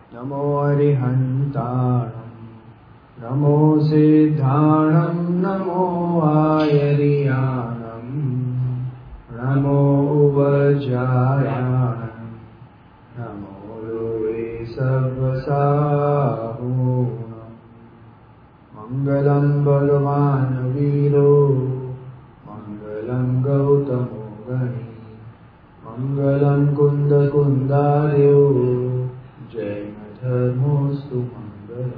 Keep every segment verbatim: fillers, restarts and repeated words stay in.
નમો અરિહંતાણમ નમો સિદ્ધાણમ નમો આયરિયાણમ નમો ઉપજાયાણમ નમો લોવે સર્વસાહૂણમ મંગલમ ભગવાન વીરો મંગલમ ગૌતમો ગણી મંગલમ કુંદ કુંદાર્યો જૈન ધર્મોસ્તુ મંગલમ.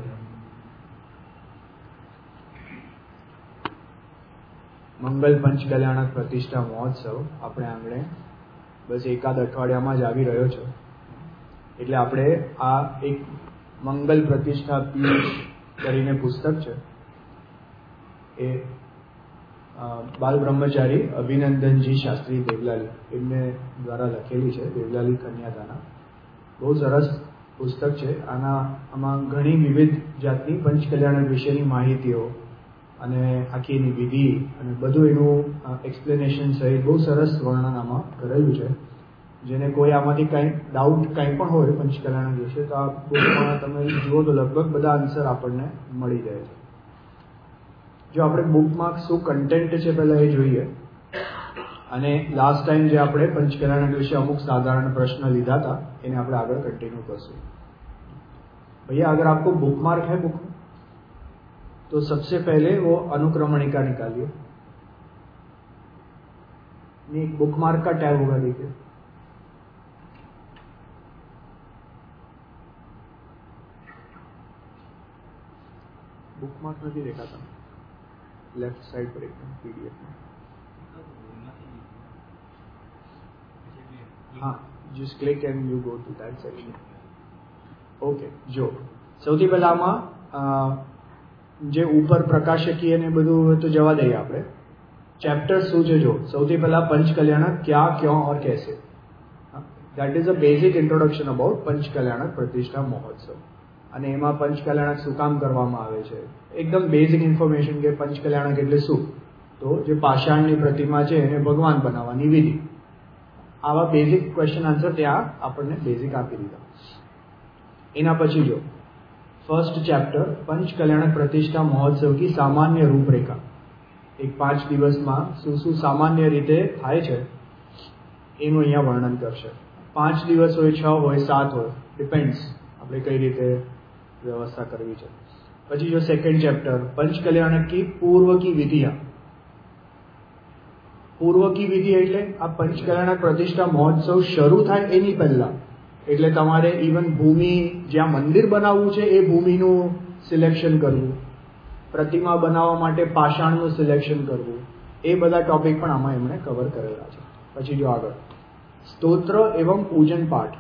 મંગલ પંચ કલ્યાણક પ્રતિષ્ઠા મહોત્સવ આપણે આંગણે બસ એકાદ અઠવાડિયામાં જ આવી રહ્યો છે. એટલે આપણે આ એક મંગલ પ્રતિષ્ઠા પીયુષ કરીને પુસ્તક છે, એ બાલ બ્રહ્મચારી અભિનંદનજી શાસ્ત્રી દેવલાલી એમને દ્વારા લખેલી છે, દેવલાલી કન્યાદાના. બહુ સરસ પુસ્તક છે. આના આમાં ઘણી વિવિધ જાતની પંચ કલ્યાણક વિશેની માહિતીઓ અને આખી એની વિધિ અને બધું એનું એક્સપ્લેનેશન સહિત બહુ સરસ વર્ણન આમાં કરેલું છે. જેને કોઈ આમાંથી કાંઈ ડાઉટ કાંઈ પણ હોય પંચ કલ્યાણક વિશે તો આ બુકમાં તમે જુઓ તો લગભગ બધા આન્સર આપણને મળી જાય છે. જો આપણે બુકમાં શું કન્ટેન્ટ છે પહેલાં એ જોઈએ, અને લાસ્ટ ટાઈમ જે આપણે પંચ કલ્યાણક વિશે અમુક સાધારણ પ્રશ્ન લીધા હતા એને આપણે આગળ કન્ટિન્યુ કરશું. भैया अगर आपको बुक मार्क है बुक में तो सबसे पहले वो अनुक्रमणिका निकालिए. नहीं, बुक मार्क का टैब होगा, देखिए. बुक मार्क नहीं देखा था लेफ्ट साइड पर एकदम पीडीएफ में. हाँ, just click and you go to that section. Okay, જો સૌથી પહેલા આમાં જે ઉપર પ્રકાશકી અને બધું તો જવા દઈએ આપણે. ચેપ્ટર શું છે જો સૌથી પહેલા પંચ કલ્યાણક ક્યાં ક્યાં ઓર कैसे. That is a basic introduction about પંચ કલ્યાણક પ્રતિષ્ઠા મહોત્સવ. અને એમાં પંચ કલ્યાણક શું કામ કરવામાં આવે છે, એકદમ બેઝિક ઇન્ફોર્મેશન કે પંચ કલ્યાણક એટલે શું. તો જે પાષાણની પ્રતિમા છે એને ભગવાન બનાવવાની વિધિ, આવા બેઝિક ક્વેશ્ચન આન્સર ત્યાં આપણને બેઝિક આપી દીધા. એના પછી જો ફર્સ્ટ ચેપ્ટર પંચ કલ્યાણક પ્રતિષ્ઠા મહોત્સવ કી સામાન્ય રૂપરેખા, એક પાંચ દિવસમાં શું શું સામાન્ય રીતે થાય છે એનું અહીંયા વર્ણન કરશે. પાંચ દિવસ હોય, છ હોય, સાત હોય, ડિપેન્ડ્સ આપણે કઈ રીતે વ્યવસ્થા કરવી છે. પછી જો સેકન્ડ ચેપ્ટર પંચ કલ્યાણક કી પૂર્વ કી વિધિયા. પૂર્વ કી વિધિ એટલે આ પંચ કલ્યાણક પ્રતિષ્ઠા મહોત્સવ શરૂ થાય એની પહેલા, એટલે તમારે ઇવન ભૂમિ જ્યાં મંદિર બનાવવું છે એ ભૂમિનું સિલેક્શન કરવું, પ્રતિમા બનાવવા માટે પાષાણનું સિલેક્શન કરવું, એ બધા ટોપિક પણ આમાં એમણે કવર કરેલા છે. પછી જો આગળ સ્તોત્ર એવં પૂજન પાઠ,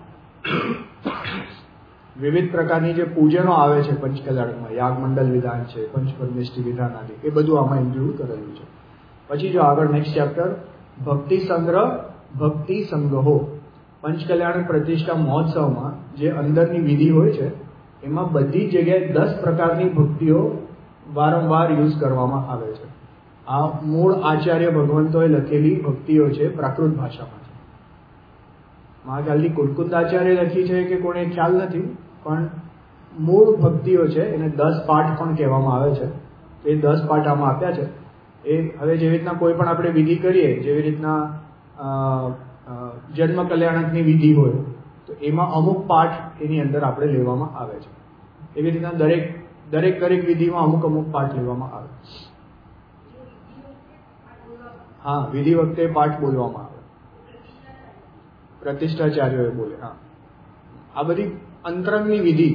વિવિધ પ્રકારની જે પૂજનો આવે છે પંચ કલ્યાણકમાં, યાગ મંડળ વિધાન છે, પંચપરમેષ્ટિ વિધાન આદિ, એ બધું આમાં ઇન્ક્લુડ કરેલું છે. પછી જો આગળ નેક્સ્ટ ચેપ્ટર ભક્તિ સંગ્રહ ભક્તિ સંગ્રહો. પંચ કલ્યાણક પ્રતિષ્ઠા મહોત્સવમાં જે અંદરની વિધિ હોય છે એમાં બધી જગ્યાએ દસ પ્રકારની ભક્તિઓ વારંવાર યુઝ કરવામાં આવે છે. આ મૂળ આચાર્ય ભગવંતોએ લખેલી ભક્તિઓ છે, પ્રાકૃત ભાષામાં છે. મારા ખ્યાલથી કુલકુંદ આચાર્ય લખી છે કે કોને ખ્યાલ નથી, પણ મૂળ ભક્તિઓ છે એને દસ પાઠ પણ કહેવામાં આવે છે. એ દસ પાઠ આમાં આપ્યા છે. એ હવે જેવી રીતના કોઈ પણ આપણે વિધિ કરીએ, જેવી રીતના જન્મ કલ્યાણકની વિધિ હોય તો એમાં અમુક પાઠ એની અંદર આપણે લેવામાં આવે છે. એવી રીતના દરેક દરેક દરેક વિધિમાં અમુક અમુક પાઠ લેવામાં આવે. હા, વિધિ વખતે પાઠ બોલવામાં આવે, પ્રતિષ્ઠાચાર્યોએ બોલે. હા, આ બધી અંતરંગની વિધિ,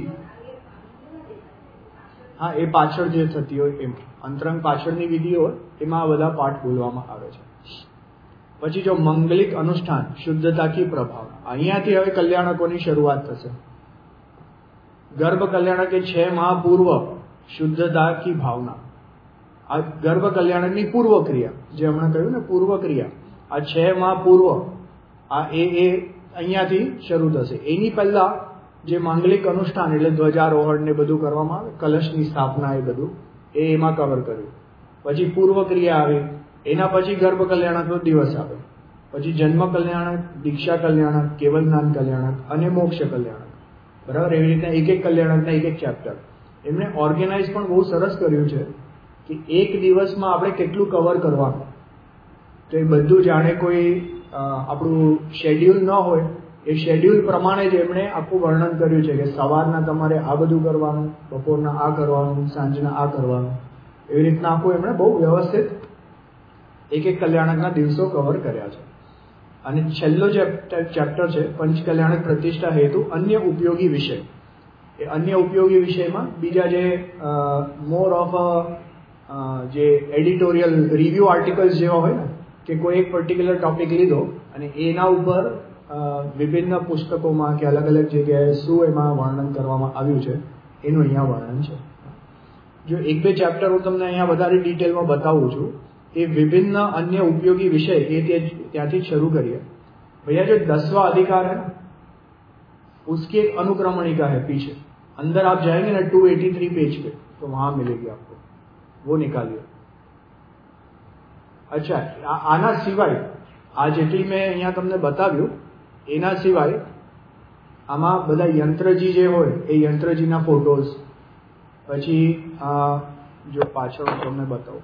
હા એ પાછળ જે થતી હોય એમ અંતરંગ પાછળની વિધિ હોય એમાં આ બધા પાઠ બોલવામાં આવે છે. પછી જો મંગલિક અનુષ્ઠાન શુદ્ધતા કી પ્રભાવના, અહીંયાથી હવે કલ્યાણકોની શરૂઆત થશે. ગર્ભ કલ્યાણક એ છ માહ પૂર્વ શુદ્ધતા કી ભાવના, આ ગર્ભ કલ્યાણકની પૂર્વ ક્રિયા, જે હમણાં કહ્યું ને પૂર્વ ક્રિયા, આ છ માહ પૂર્વ આ એ એ અહીંયાથી શરૂ થશે. એની પહેલા જે માંગલિક અનુષ્ઠાન એટલે ધ્વજારોહણ ને બધું કરવામાં આવે, કલશની સ્થાપના, એ બધું એ એમાં કવર કર્યું. પછી પૂર્વ ક્રિયા આવી, એના પછી ગર્ભ કલ્યાણકનો દિવસ આવે, પછી જન્મ કલ્યાણક, દીક્ષા કલ્યાણક, કેવલ જ્ઞાન કલ્યાણક અને મોક્ષ કલ્યાણક. બરાબર. એવી રીતના એક એક કલ્યાણકના એક એક ચેપ્ટર એમણે ઓર્ગેનાઇઝ પણ બહુ સરસ કર્યું છે કે એક દિવસમાં આપણે કેટલું કવર કરવાનું. તો એ બધું જાણે કોઈ આપણું શેડ્યુલ ન હોય એ શેડ્યુલ પ્રમાણે જ એમણે આખું વર્ણન કર્યું છે કે સવારના તમારે આ બધું કરવાનું, બપોરના આ કરવાનું, સાંજના આ કરવાનું. એવી રીતના આખું એમણે બહુ વ્યવસ્થિત એક એક કલ્યાણકના દિવસો કવર કર્યા છે. અને છેલ્લો જે ચેપ્ટર છે પંચ કલ્યાણક પ્રતિષ્ઠા હેતુ અન્ય ઉપયોગી વિષય. એ અન્ય ઉપયોગી વિષયમાં બીજા જે મોર ઓફ જે એડિટોરિયલ રિવ્યુ આર્ટિકલ્સ જેવા હોય ને કે કોઈ એક પર્ટિક્યુલર ટોપિક લીધો અને એના ઉપર વિભિન્ન પુસ્તકોમાં કે અલગ અલગ જગ્યાએ શું એમાં વર્ણન કરવામાં આવ્યું છે એનું અહીંયા વર્ણન છે. જો એક બે ચેપ્ટર હું તમને અહીંયા વધારે ડિટેલમાં બતાવું છું. એ વિભિન્ન अन्य उपयोगी विषय ये ત્યાંથી શરૂ करिए. भैया जो दसवां अधिकार है ना उसकी एक अनुक्रमणिका है पीछे. अंदर आप जाएंगे ना टू एटी थ्री पेज पे तो वहां मिलेगी आपको, वो निकालिए. अच्छा, आना सिवाय आ जेटली मैं अहींया तमने बताव्યું એના સિવાય આમાં બધા યંત્રજી જે હોય એ યંત્રજીના ફોટોઝ, પછી જો પાછળ હું તમને બતાવું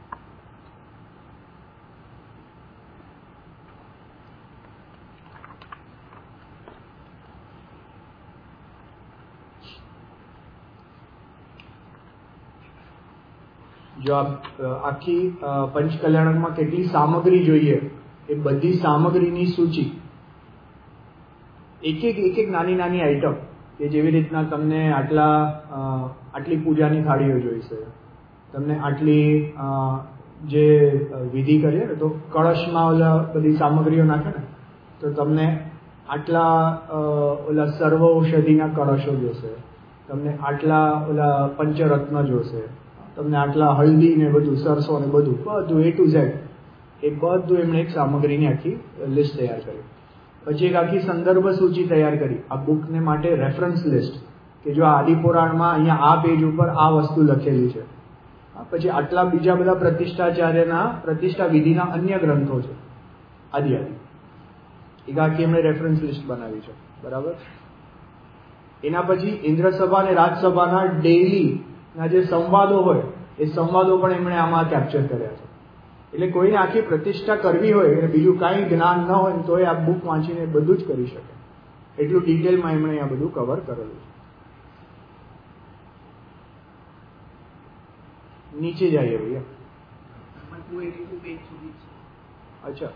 जो आप आखी पंच कल्याणकમાં કેટલી સામગ્રી જોઈએ એ બધી સામગ્રીની સૂચિ, એક એક એક એક નાની નાની આઈટમ કે જેવી રીતના તમને આટલા આટલી પૂજાની થાળીઓ જોઈશે, તમને આટલી જે વિધિ કરીએ ને તો કળશમાં ઓલા બધી સામગ્રીઓ નાખે ને તો તમને આટલા ઓલા સર્વ ઔષધિના કળશો જોશે, તમને આટલા ઓલા પંચરત્ન જોશે, તમને આટલા હલ્દી ને બધું સરસો ને બધું બધું એ ટુ ઝેડ એ બધું એમણે એક સામગ્રીની આખી લિસ્ટ તૈયાર કરી. પછી એક આખી સંદર્ભ સૂચિ તૈયાર કરી આ બુકને માટે, રેફરન્સ લિસ્ટ કે જો આ આદિપુરાણમાં અહીંયા આ પેજ ઉપર આ વસ્તુ લખેલી છે. પછી આટલા બીજા બધા પ્રતિષ્ઠાચાર્યના પ્રતિષ્ઠા વિધિના અન્ય ગ્રંથો છે આદિ આદિ એક આખી એમણે રેફરન્સ લિસ્ટ બનાવી છે. બરાબર. એના પછી ઇન્દ્રસભા અને રાજસભાના ડેઇલી ના જે સંવાદો હોય એ સંવાદો પણ એમણે આમાં કેપ્ચર કર્યા છે. એટલે કોઈને આખી પ્રતિષ્ઠા કરવી હોય અને બીજું કાંઈ જ્ઞાન ન હોય તો એ આ બુક વાંચીને બધું જ કરી શકે. એટલું ડિટેલમાં એમણે આ બધું કવર કરેલું છે. નીચે જઈએ ભૈયા. અચ્છા,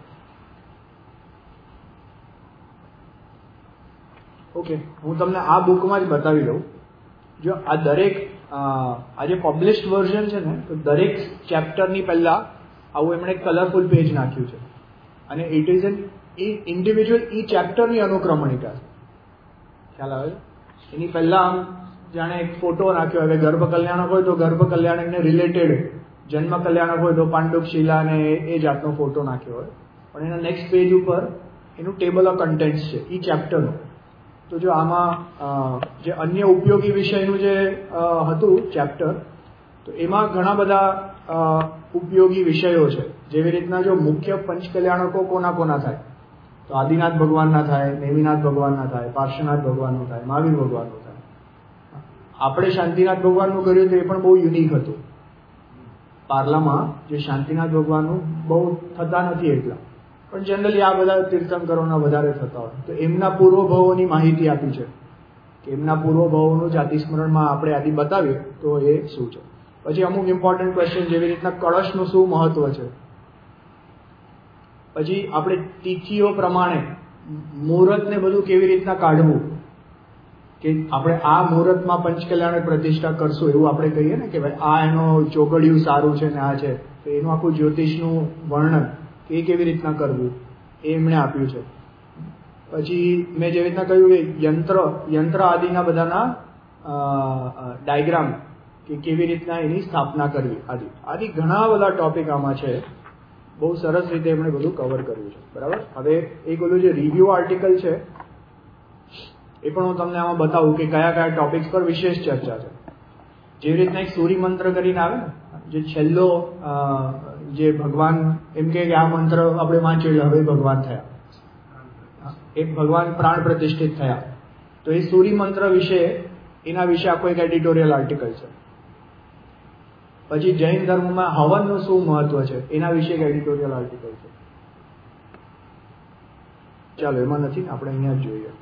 ઓકે, હું તમને આ બુકમાં જ બતાવી દઉં. જો આ દરેક આ જે પબ્લિશ્ડ વર્ઝન છે ને તો દરેક ચેપ્ટરની પહેલા આવું એમણે કલરફુલ પેજ નાખ્યું છે અને ઇટ ઇઝ એન ઇન્ડિવિજ્યુઅલ ઈ ચેપ્ટરની અનુક્રમણિકા છે. ખ્યાલ આવે? એની પહેલા આમ જાણે એક ફોટો નાખ્યો. હવે ગર્ભ કલ્યાણક હોય તો ગર્ભ કલ્યાણકને રિલેટેડ, જન્મ કલ્યાણક હોય તો પાંડુક શિલા ને એ જાતનો ફોટો નાખ્યો હોય. પણ એના નેક્સ્ટ પેજ ઉપર એનું ટેબલ ઓફ કન્ટેન્ટ્સ છે ઈ ચેપ્ટરનું. તો જો આમાં જે અન્ય ઉપયોગી વિષયનું જે હતું ચેપ્ટર તો એમાં ઘણા બધા ઉપયોગી વિષયો છે. જેવી રીતના જો મુખ્ય પંચ કલ્યાણકો કોના કોના થાય તો આદિનાથ ભગવાનના થાય, નેમિનાથ ભગવાનના થાય, પાર્શ્વનાથ ભગવાનનું થાય, મહાવીર ભગવાનનું થાય. આપણે શાંતિનાથ ભગવાનનું કર્યું તો એ પણ બહુ યુનિક હતું. પાર્લામાં જે શાંતિનાથ ભગવાનનું બહુ થતા નથી એટલા, પણ જનરલી આ બધા તીર્થંકરોના વધારે થતા હોય. તો એમના પૂર્વભાવોની માહિતી આપી છે કે એમના પૂર્વભાવોનું જાતિસ્મરણમાં આપણે આદિ બતાવીએ તો એ શું છે. પછી અમુક ઇમ્પોર્ટન્ટ ક્વેશ્ચન જેવી રીતના કળશનું શું મહત્વ છે. પછી આપણે તિથિઓ પ્રમાણે મુહૂર્તને બધું કેવી રીતના કાઢવું કે આપણે આ મુહૂર્તમાં પંચકલ્યાણક પ્રતિષ્ઠા કરશું એવું આપણે કહીએ ને કે ભાઈ આ એનો ચોઘડિયું સારું છે ને આ છે, તો એનું આખું જ્યોતિષનું વર્ણન કે એ કેવી રીતના કરવું એ એમણે આપ્યું છે. પછી મેં જેવી રીતના કહ્યું કે યંત્ર યંત્ર આદિના બધાના ડાયગ્રામ કે કેવી રીતના એની સ્થાપના કરવી આદિ આદિ ઘણા બધા ટોપિક આમાં છે. બહુ સરસ રીતે એમણે બધું કવર કર્યું છે. બરાબર. હવે એક ઓલું જે રિવ્યુ આર્ટિકલ છે એ પણ હું તમને આમાં બતાવું કે કયા કયા ટોપિક્સ પર વિશેષ ચર્ચા છે. જેવી રીતના એક સૂર્ય મંત્ર કરીને આવે ને, જે છેલ્લો જે ભગવાન એમ કે આ મંત્ર આપણે વાંચ્યો એટલે હવે ભગવાન થયા, એક ભગવાન પ્રાણ પ્રતિષ્ઠિત થયા. તો એ સૂર્ય મંત્ર વિશે, એના વિશે આખો એક એડિટોરિયલ આર્ટિકલ છે. પછી જૈન ધર્મમાં હવનનું શું મહત્વ છે એના વિશે એક એડિટોરિયલ આર્ટિકલ છે. ચાલો એમાં નથી, આપણે અહીંયા જ જોઈએ.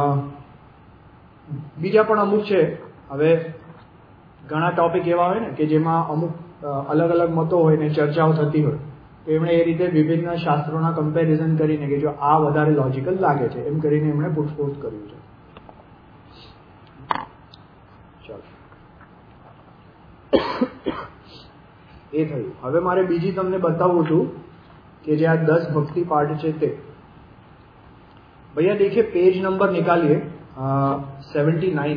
બીજા પણ અમુક છે. હવે ઘણા ટોપિક એવા હોય ને કે જેમાં અમુક અલગ અલગ મતો હોય ને ચર્ચાઓ થતી હોય, તો એમણે એ રીતે વિભિન્ન શાસ્ત્રોના કમ્પેરિઝન કરીને કે જો આ વધારે લોજિકલ લાગે છે એમ કરીને એમણે પુટફોર્થ કર્યું છે. ચાલો એ થયું. હવે મારે બીજી તમને બતાવવું હતું કે જે આ દસ ભક્તિ પાઠ છે તે. भैया देखिए पेज नंबर निकालिए सेवेंटी नाइन.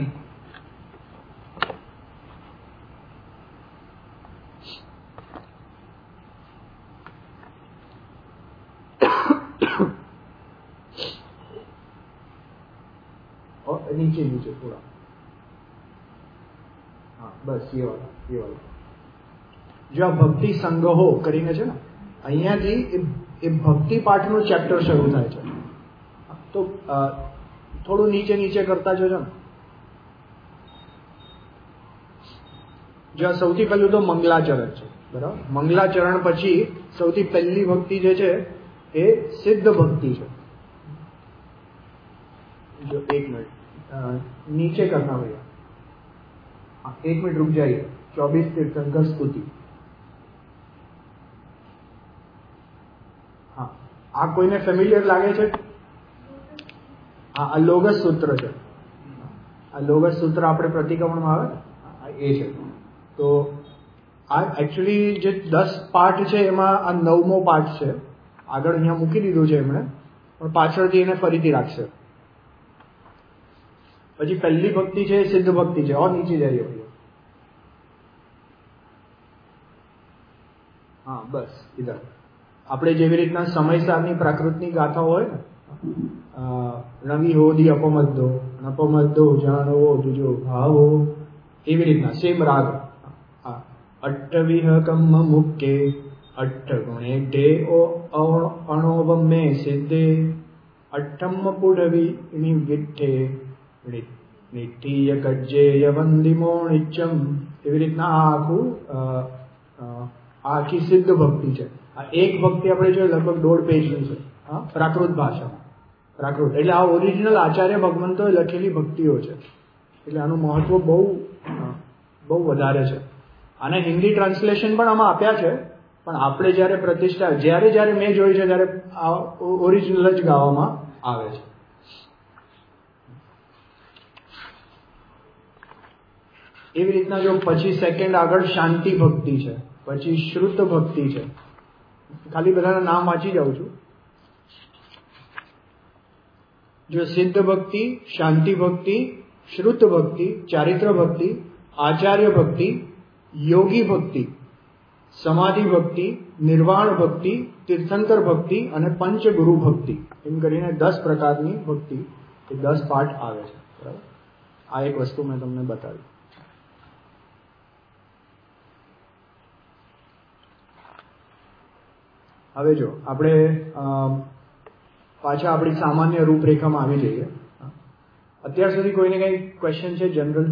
और नीचे नीचे थोड़ा, हाँ बस ये वाला ये वाला जो आ भक्ति संग्रहो કરીને છે ને, અહીંયાથી એ ભક્તિ પાઠનું ચેપ્ટર શરૂ થાય છે. તો થોડું નીચે નીચે કરતા જજો ને. જો સૌથી પહેલું તો મંગલાચરણ છે, બરાબર. મંગલાચરણ પછી સૌથી પહેલી ભક્તિ જે છે એ સિદ્ધ ભક્તિ છે. जो एक मिनट नीचे करना भैया, एक मिनट रुक जाइए. चौबीस तीर्थंकर स्तुति. हाँ, આ કોઈને ફેમિલિયર લાગે છે? હા, આ લોગસ સૂત્ર છે. આ લોગસ સૂત્ર આપણે પ્રતિક્રમણમાં આવે ને, એ છે. તો આ એકચ્યુઅલી જે દસ પાઠ છે એમાં આ નવમો પાઠ છે. આગળ અહીંયા મૂકી દીધું છે એમણે, પણ પાછળથી એને ફરીથી રાખશે. પછી પહેલી ભક્તિ છે એ સિદ્ધ ભક્તિ છે. ઓર નીચે જઈએ ભૈया. હા બસ ઇધર. આપણે જેવી રીતના સમયસારની પ્રાકૃતની ગાથાઓ હોય ને, રવિ હોદી અપમદ્દો અપમદ્દો જાણવો તુજો ભાવો, એવી રીતના સેમ રાગ. અટ્ટવિહ કમ્મ મુક્કે અટ્ટ ગુણે ડે ઓ અણોવમે સિદ્ધે અટ્ટમ પુડવી ની વિઠ્ઠે નિઠ્ઠીય કજ્જેય વંદિમો નિચ્ચમ. એવી રીતના આ આખું આખી સિદ્ધ ભક્તિ છે. આ એક ભક્તિ આપણે જોઈએ લગભગ દોઢ પેજની છે, હા, પ્રાકૃત ભાષામાં. પ્રાકૃત એટલે આ ઓરિજિનલ આચાર્ય ભગવંતોએ લખેલી ભક્તિઓ છે, એટલે આનું મહત્વ બહુ બહુ વધારે છે. આને હિન્દી ટ્રાન્સલેશન પણ આમાં આપ્યા છે, પણ આપણે જ્યારે પ્રતિષ્ઠા જ્યારે જ્યારે મેં જોઈ છે ત્યારે આ ઓરિજિનલ જ ગાવામાં આવે છે. એવી રીતના જો પછી સેકન્ડ આગળ શાંતિ ભક્તિ છે, પછી શ્રુત ભક્તિ છે. ખાલી બધાના નામ વાંચી જાઉં છું. જો સિદ્ધ ભક્તિ, શાંતિ ભક્તિ, શ્રુત ભક્તિ, ચારિત્ર ભક્તિ, આચાર્ય ભક્તિ, યોગી ભક્તિ, સમાધિ ભક્તિ, નિર્વાણ ભક્તિ, તીર્થંકર ભક્તિ અને પંચગુરુ ભક્તિ, એમ કરીને દસ પ્રકારની ભક્તિ, એ દસ પાઠ આવે છે. બરાબર. આ એક વસ્તુ મેં તમને બતાવી. હવે જો આપણે પાછા આપણી સામાન્ય રૂપરેખામાં આવી જઈએ. અત્યાર સુધી કોઈને કઈ क्वेश्चन છે जनरल?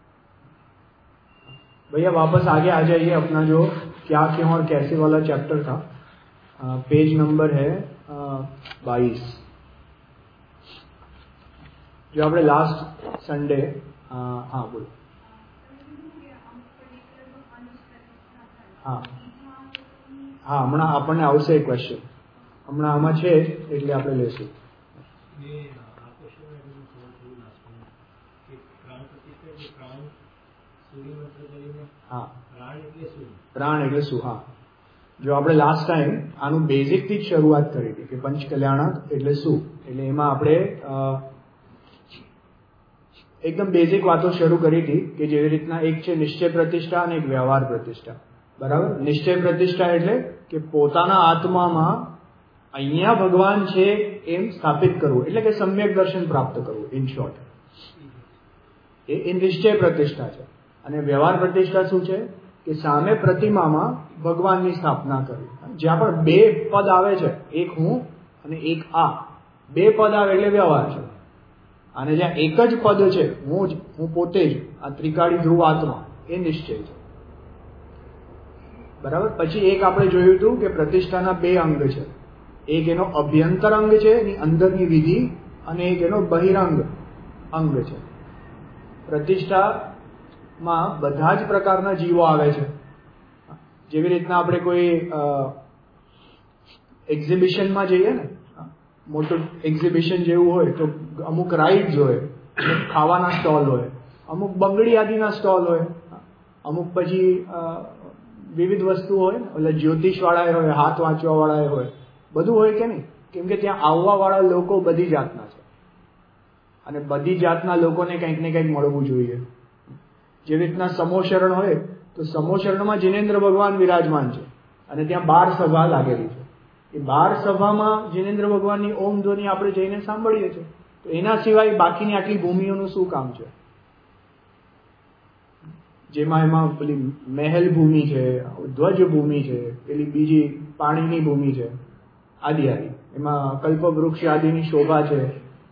भैया वापस आगे आ जाइए. अपना जो क्या क्यों और कैसे वाला चैप्टर था, पेज नंबर है बाईस. जो આપણે લાસ્ટ સન્ડે, હા બોલો. હા હા હમણાં આપણને આવશે ક્વેશ્ચન. હમણાં આમાં છે એટલે આપણે લેશું. હા, પ્રાણ એટલે શું? હા, જો આપણે લાસ્ટ ટાઈમ આનું બેઝિક થી જ શરૂઆત કરી હતી કે પંચ કલ્યાણક એટલે શું. એટલે એમાં આપણે એકદમ બેઝિક વાતો શરૂ કરી હતી કે જેવી રીતના એક છે નિશ્ચય પ્રતિષ્ઠા અને એક વ્યવહાર પ્રતિષ્ઠા. બરાબર. નિશ્ચય પ્રતિષ્ઠા એટલે કે પોતાના આત્મામાં અહીંયા ભગવાન છે એમ સ્થાપિત કરવું, એટલે કે સમ્યક દર્શન પ્રાપ્ત કરવું. ઇન શોર્ટ એ નિશ્ચય પ્રતિષ્ઠા છે. અને વ્યવહાર પ્રતિષ્ઠા શું છે કે સામે પ્રતિમામાં ભગવાનની સ્થાપના કરવી. જ્યાં પણ બે પદ આવે છે, એક હું અને એક આ, બે પદ આવે એટલે વ્યવહાર છે. અને જ્યાં એક જ પદ છે, હું જ હું પોતે જ આ ત્રિકાળી ધ્રુવ આત્મા, એ નિશ્ચય છે. બરાબર. પછી એક આપણે જોયું હતું કે પ્રતિષ્ઠાના બે અંગ છે. એક એનો અભ્યંતર અંગ છે, એની અંદરની વિધિ, અને એક એનો બહિરંગ અંગ છે. પ્રતિષ્ઠામાં બધા જ પ્રકારના જીવો આવે છે. જેવી રીતના આપણે કોઈ એક્ઝિબિશનમાં જઈએ ને, મોટું એક્ઝિબિશન જેવું હોય તો અમુક રાઇડ્સ હોય, અમુક ખાવાના સ્ટોલ હોય, અમુક બંગડી આદિના સ્ટોલ હોય, અમુક પછી વિવિધ વસ્તુ હોય, એટલે જ્યોતિષ વાળા હોય, હાથ વાંચવા વાળા હોય, બધું હોય કે નહીં? કેમ કે ત્યાં આવવા વાળા લોકો બધી જાતના છે અને બધી જાતના લોકોને કંઈક ને કંઈક મળવું જોઈએ. જેવી રીતના સમોશરણ હોય તો સમોશરણમાં જિનેન્દ્ર ભગવાન વિરાજમાન છે અને ત્યાં બાર સભા લાગેલી છે. એ બાર સભામાં જિનેન્દ્ર ભગવાનની ઓમ ધ્વનિ આપણે જઈને સાંભળીએ છીએ. તો એના સિવાય બાકીની આટલી ભૂમિઓનું શું કામ છે? જેમાં એમાં પેલી મહેલ ભૂમિ છે, ધ્વજ ભૂમિ છે, પેલી બીજી પાણીની ભૂમિ છે, આદિ આદિ. એમાં કલ્પવૃક્ષ આદિની શોભા છે.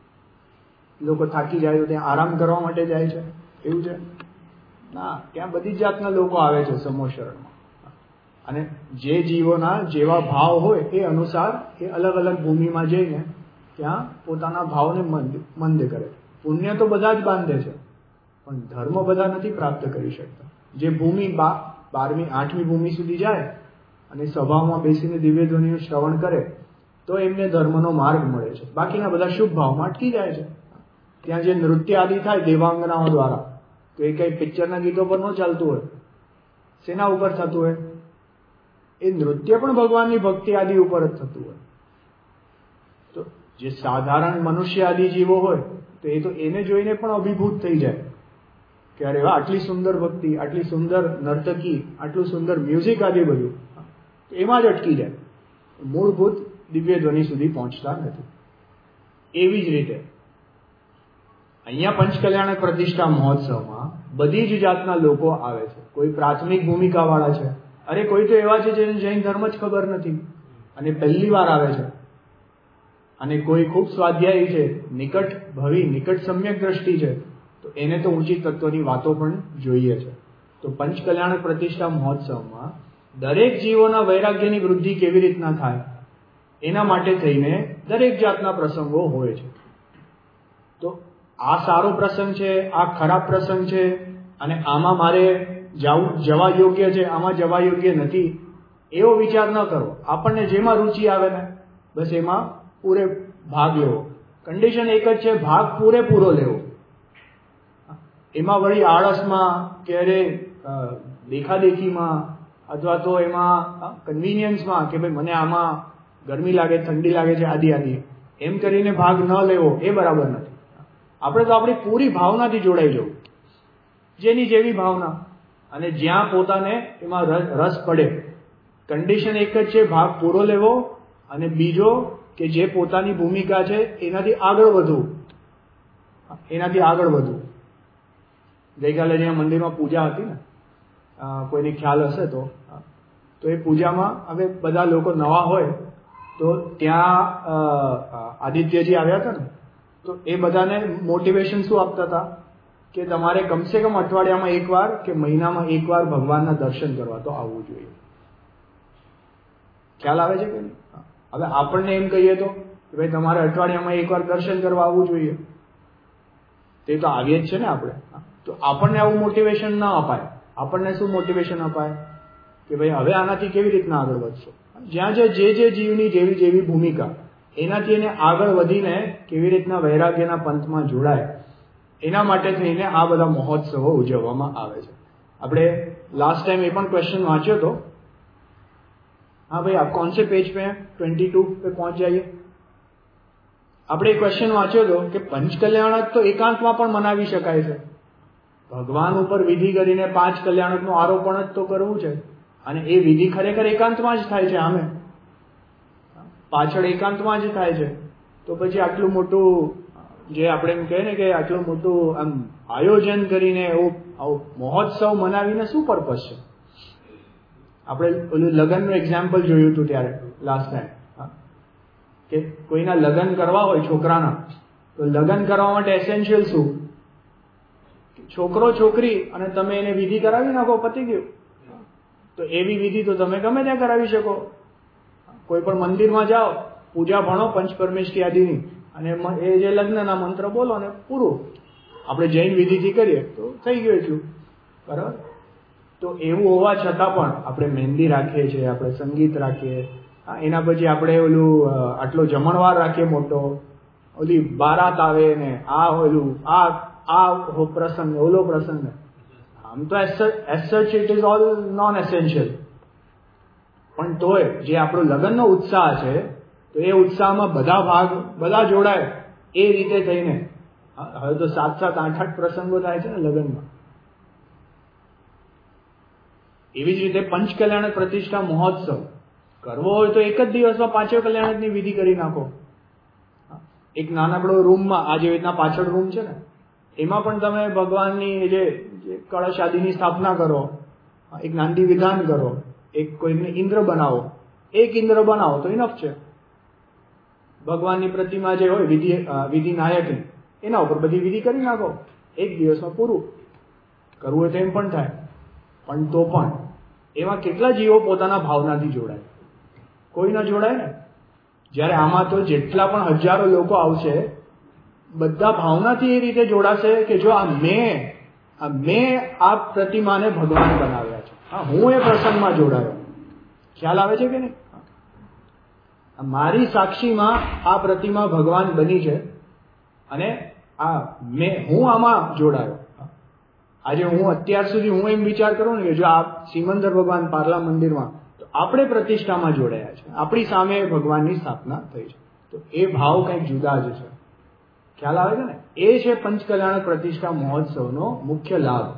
લોકો થાકી જાય તો ત્યાં આરામ કરવા માટે જાય છે, એવું છે ના? ત્યાં બધી જાતના લોકો આવે છે સમોશરણમાં. અને જે જીવોના જેવા ભાવ હોય એ અનુસાર એ અલગ અલગ ભૂમિમાં જઈને ત્યાં પોતાના ભાવને મંદ મંદ કરે. પુણ્ય તો બધા જ બાંધે છે, પણ ધર્મ બધા નથી પ્રાપ્ત કરી શકતા. જે ભૂમિ બારમી આઠમી ભૂમિ સુધી જાય અને સભામાં બેસીને દિવ્ય ધ્વનિનું શ્રવણ કરે તો એમને ધર્મનો માર્ગ મળે છે. બાકીના બધા શુભ ભાવમાં અટકી જાય છે. ત્યાં જે નૃત્ય આદિ થાય દેવાંગનાઓ દ્વારા, તો એ કઈ પિક્ચરના ગીતો પર ન ચાલતું હોય, શેના ઉપર થતું હોય? એ નૃત્ય પણ ભગવાનની ભક્તિ આદિ ઉપર જ થતું હોય. તો જે સાધારણ મનુષ્ય આદિ જીવો હોય તો એ તો એને જોઈને પણ અભિભૂત થઈ જાય કે અરે વાહ, આટલી સુંદર ભક્તિ, આટલી સુંદર નર્તકી, આટલું સુંદર મ્યુઝિક આદિ બધું, એમાં જ અટકી જાય, મૂળભૂત દિવ્ય ધ્વનિ સુધી પહોંચતા નથી. એવી જ રીતે અહીંયા પંચકલ્યાણક પ્રતિષ્ઠા મહોત્સવમાં બધી જ જાતના લોકો આવે છે. કોઈ પ્રાથમિક ભૂમિકા વાળા છે, અરે કોઈ તો એવા છે જેને જૈન ધર્મ જ ખબર નથી અને પહેલી વાર આવે છે, અને કોઈ ખૂબ સ્વાધ્યાયી છે, નિકટ ભવી નિકટ સમ્યક દ્રષ્ટિ છે, તો એને તો ઊંચી તત્વની વાતો પણ જોઈએ છે. તો પંચકલ્યાણક પ્રતિષ્ઠા મહોત્સવમાં દરેક જીવોના વૈરાગ્યની વૃદ્ધિ કેવી રીતના થાય એના માટે થઈને દરેક જાતના પ્રસંગો હોય છે. તો આ સારો પ્રસંગ છે, આ ખરાબ પ્રસંગ છે, અને આમાં મારે જવું જવા યોગ્ય છે, આમાં જવા યોગ્ય નથી, એવો વિચાર ન કરો. આપણને જેમાં રુચિ આવે ને બસ એમાં પૂરે ભાગ લેવો. કન્ડિશન એક જ છે, ભાગ પૂરેપૂરો લેવો. એમાં વળી આળસમાં કે અરે દેખાદેખીમાં અથવા તો એમાં કન્વિનિયન્સમાં કે ભાઈ મને આમાં ગરમી લાગે, ઠંડી લાગે છે, આદિ આદિ એમ કરીને ભાગ ન લેવો એ બરાબર નથી. આપણે તો આપણી પૂરી ભાવનાથી જોડાઈ જવું, જેની જેવી ભાવના અને જ્યાં પોતાને એમાં રસ પડે. કન્ડિશન એક જ છે, ભાગ પૂરો લેવો, અને બીજો કે જે પોતાની ભૂમિકા છે એનાથી આગળ વધવું, એનાથી આગળ વધવું. ગઈકાલે જ્યાં મંદિરમાં પૂજા હતી ને, કોઈને ખ્યાલ હશે તો તો એ પૂજામાં હવે બધા લોકો નવા હોય તો ત્યાં આદિત્યજી આવ્યા હતા ને, તો એ બધાને મોટિવેશન શું આપતા હતા કે તમારે કમસે કમ અઠવાડિયામાં એકવાર કે મહિનામાં એકવાર ભગવાનના દર્શન કરવા તો આવવું જોઈએ. ખ્યાલ આવે છે કે નહીં? હવે આપણને એમ કહીએ તો ભાઈ તમારે અઠવાડિયામાં એકવાર દર્શન કરવા આવવું જોઈએ, તે તો આવીએ જ છે ને આપણે. તો આપણને આવું મોટિવેશન ના અપાય. આપણને શું મોટિવેશન અપાય કે ભાઈ હવે આનાથી કેવી રીતના આગળ વધશો. જ્યાં જ્યાં જે જે જીવની જેવી જેવી ભૂમિકા, એનાથી એને આગળ વધીને કેવી રીતના વૈરાગ્યના પંથમાં જોડાય, એના માટે થઈને આ બધા મહોત્સવો ઉજવવામાં આવે છે. આપણે લાસ્ટ ટાઈમ એ પણ ક્વેશ્ચન વાંચ્યો હતો. हाँ भाई, आप कौन से पेज पे हैं? ट्वेंटी टू पे पहुंच जाइए. આપણે ક્વેશ્ચન વાંચ્યો હતો કે પંચકલ્યાણક તો એકાંતમાં પણ મનાવી શકાય છે. ભગવાન ઉપર વિધિ કરીને પાંચ કલ્યાણકનું આરોપણ જ તો કરવું છે, અને એ વિધિ ખરેખર એકાંતમાં જ થાય છે. આમે પાછળ એકાંતમાં જ થાય છે. તો પછી આટલું મોટું જે આપણે એમ કહીએ ને કે આટલું મોટું આમ આયોજન કરીને એવું મહોત્સવ મનાવીને શું પર્પઝ છે? આપણે ઓલું લગ્નનું એક્ઝામ્પલ જોયું હતું ત્યારે લાસ્ટ ટાઈમ, કે કોઈના લગ્ન કરવા હોય છોકરાના, તો તો લગ્ન કરવા માટે એસેન્શિયલ શું? છોકરો છોકરી અને તમે એને વિધિ કરાવી નાખો, પતી ગયું. તો એવી વિધિ તો તમે ગમે ત્યાં કરાવી શકો. કોઈ પણ મંદિરમાં જાઓ, પૂજા ભણો પંચપરમેષ્ઠી આદિની, અને એ જે લગ્નના મંત્ર બોલો ને પૂરું. આપણે જૈન વિધિથી કરીએ તો થઈ ગયું એટલું, બરાબર. તો એવું હોવા છતાં પણ આપણે મહેંદી રાખીએ છીએ, આપણે સંગીત રાખીએ, એના પછી આપણે ઓલું આટલો જમણવાર રાખીએ મોટો, ઓલી બારાત આવે ને આ ઓલું આ આ પ્રસંગ ઓલો પ્રસંગ. આમ તો as such it is all non essential, પણ તોય જે આપણો લગ્નનો ઉત્સાહ છે તો એ ઉત્સાહમાં બધા ભાગ બધા જોડાય એ રીતે થઈને. હવે તો સાત સાત આઠ આઠ પ્રસંગો થાય છે ને લગ્નમાં. એવી જ રીતે પંચકલ્યાણક પ્રતિષ્ઠા મહોત્સવ કરવો હોય તો એક જ દિવસમાં પાંચે કલ્યાણકની વિધિ કરી નાખો. એક નાનકડો રૂમમાં, આ જેવી રીતના પાછળ રૂમ છે ને, એમાં પણ તમે ભગવાનની જે કળશ આદિની સ્થાપના કરો, એક નાંદી વિધાન કરો, એક કોઈને ઇન્દ્ર બનાવો, એક ઇન્દ્ર બનાવો તો ઇનફ છે. ભગવાનની પ્રતિમા જે હોય વિધિ વિધિ નાયકની, એના ઉપર બધી વિધિ કરી નાખો, એક દિવસમાં પૂરું. કરવું હોય તો એમ પણ થાય. પણ તો પણ એમાં કેટલા જીવો પોતાના ભાવનાથી જોડાય? કોઈ ના જોડાય ને. જ્યારે આમાં તો જેટલા પણ હજારો લોકો આવશે, બધા ભાવનાથી એ રીતે જોડાશે કે જો આ મેં આ મેં આ પ્રતિમાને ભગવાન બનાવ્યા છે, હા હું એ પ્રસંગમાં જોડાયો. ખ્યાલ આવે છે કે નહીં? મારી સાક્ષીમાં આ પ્રતિમા ભગવાન બની છે અને આ મેં હું આમાં જોડાયો. આજે હું અત્યાર સુધી હું એમ વિચાર કરું ને કે જો આ સિમંદર ભગવાન પાર્લા મંદિરમાં, તો આપણે પ્રતિષ્ઠામાં જોડાયા છે, આપણી સામે ભગવાનની સ્થાપના થઈ છે. તો એ ભાવ કંઈક જુદા જ છે. ખ્યાલ આવે છે ને? એ છે પંચકલ્યાણક પ્રતિષ્ઠા મહોત્સવનો મુખ્ય લાભ.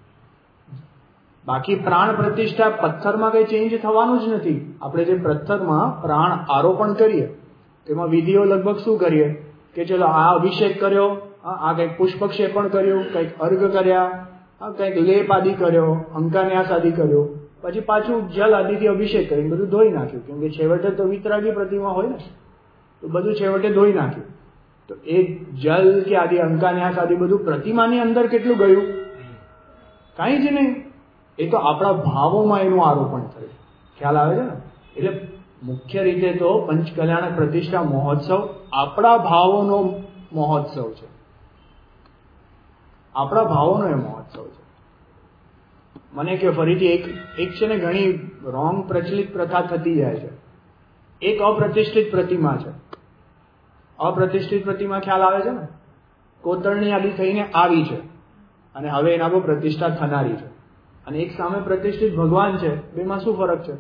બાકી પ્રાણ પ્રતિષ્ઠા પથ્થરમાં કઈ ચેન્જ થવાનું જ નથી. આપણે જે પથ્થરમાં પ્રાણ આરોપણ કરીએ તેમાં વિધિઓ લગભગ શું કરીએ કે ચલો આ અભિષેક કર્યો, આ કંઈક પુષ્પક્ષેપણ કર્યું, કંઈક અર્ઘ કર્યા, કંઈક લેપ આદિ કર્યો, અંકાન્યાસ આદિ કર્યો, પછી પાછું જલ આદિથી અભિષેક કરીને બધું ધોઈ નાખ્યું. કેમ કે છેવટે તો વિતરાગી પ્રતિમા હોય ને, તો બધું છેવટે ધોઈ નાખ્યું. તો એ જલ કે આદિ અંકાન્યાસ આદિ બધું પ્રતિમાની અંદર કેટલું ગયું? કાંઈ જ નહીં. એ તો આપણા ભાવોમાં એનું આરોપણ થયું. ખ્યાલ આવે છે ને? એટલે મુખ્ય રીતે તો પંચકલ્યાણક પ્રતિષ્ઠા મહોત્સવ આપણા ભાવોનો મહોત્સવ છે. આપણા ભાવોનો એ મહોત્સવ છે. મને કે ફરીથી એક એક છે ને ઘણી રોંગ પ્રચલિત પ્રથા થતી જાય છે. એક અપ્રતિષ્ઠિત પ્રતિમા છે. અપ્રતિષ્ઠિત પ્રતિમા ખ્યાલ આવે છે ને? કોતરણી આદિ થઈને આવી છે અને હવે એના પર પ્રતિષ્ઠા થનારી છે. અને એક સામે પ્રતિષ્ઠિત ભગવાન છે. બેમાં શું ફરક છે?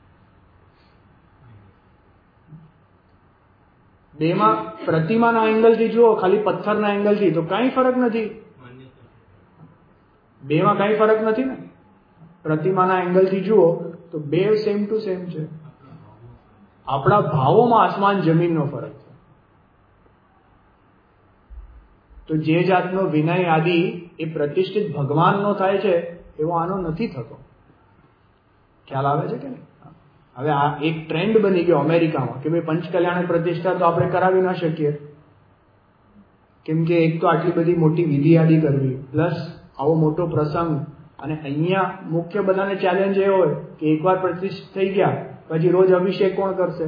બેમાં પ્રતિમાના એંગલથી જુઓ, ખાલી પથ્થરના એંગલથી, તો કાંઈ ફરક નથી. બેમાં કાંઈ ફરક નથી ને. પ્રતિમાના એંગલથી જુઓ તો બે સેમ ટુ સેમ છે. આપણા ભાવોમાં આસમાન જમીનનો ફરક છે. તો જે જાતનો વિનય આદિ એ પ્રતિષ્ઠિત ભગવાનનો થાય છે એવો આનો નથી થતો. ખ્યાલ આવે છે કે નહીં? હવે આ એક ટ્રેન્ડ બની ગયો અમેરિકામાં કે ભાઈ પંચકલ્યાણક પ્રતિષ્ઠા તો આપણે કરાવી ના શકીએ, કેમ કે એક તો આટલી બધી મોટી વિધિ આદિ કરવી, પ્લસ આવો મોટો પ્રસંગ, અને અહીંયા મુખ્ય બધાને ચેલેન્જ એ હોય કે એકવાર પ્રતિષ્ઠિત થઈ ગયા પછી રોજ અભિષેક કોણ કરશે?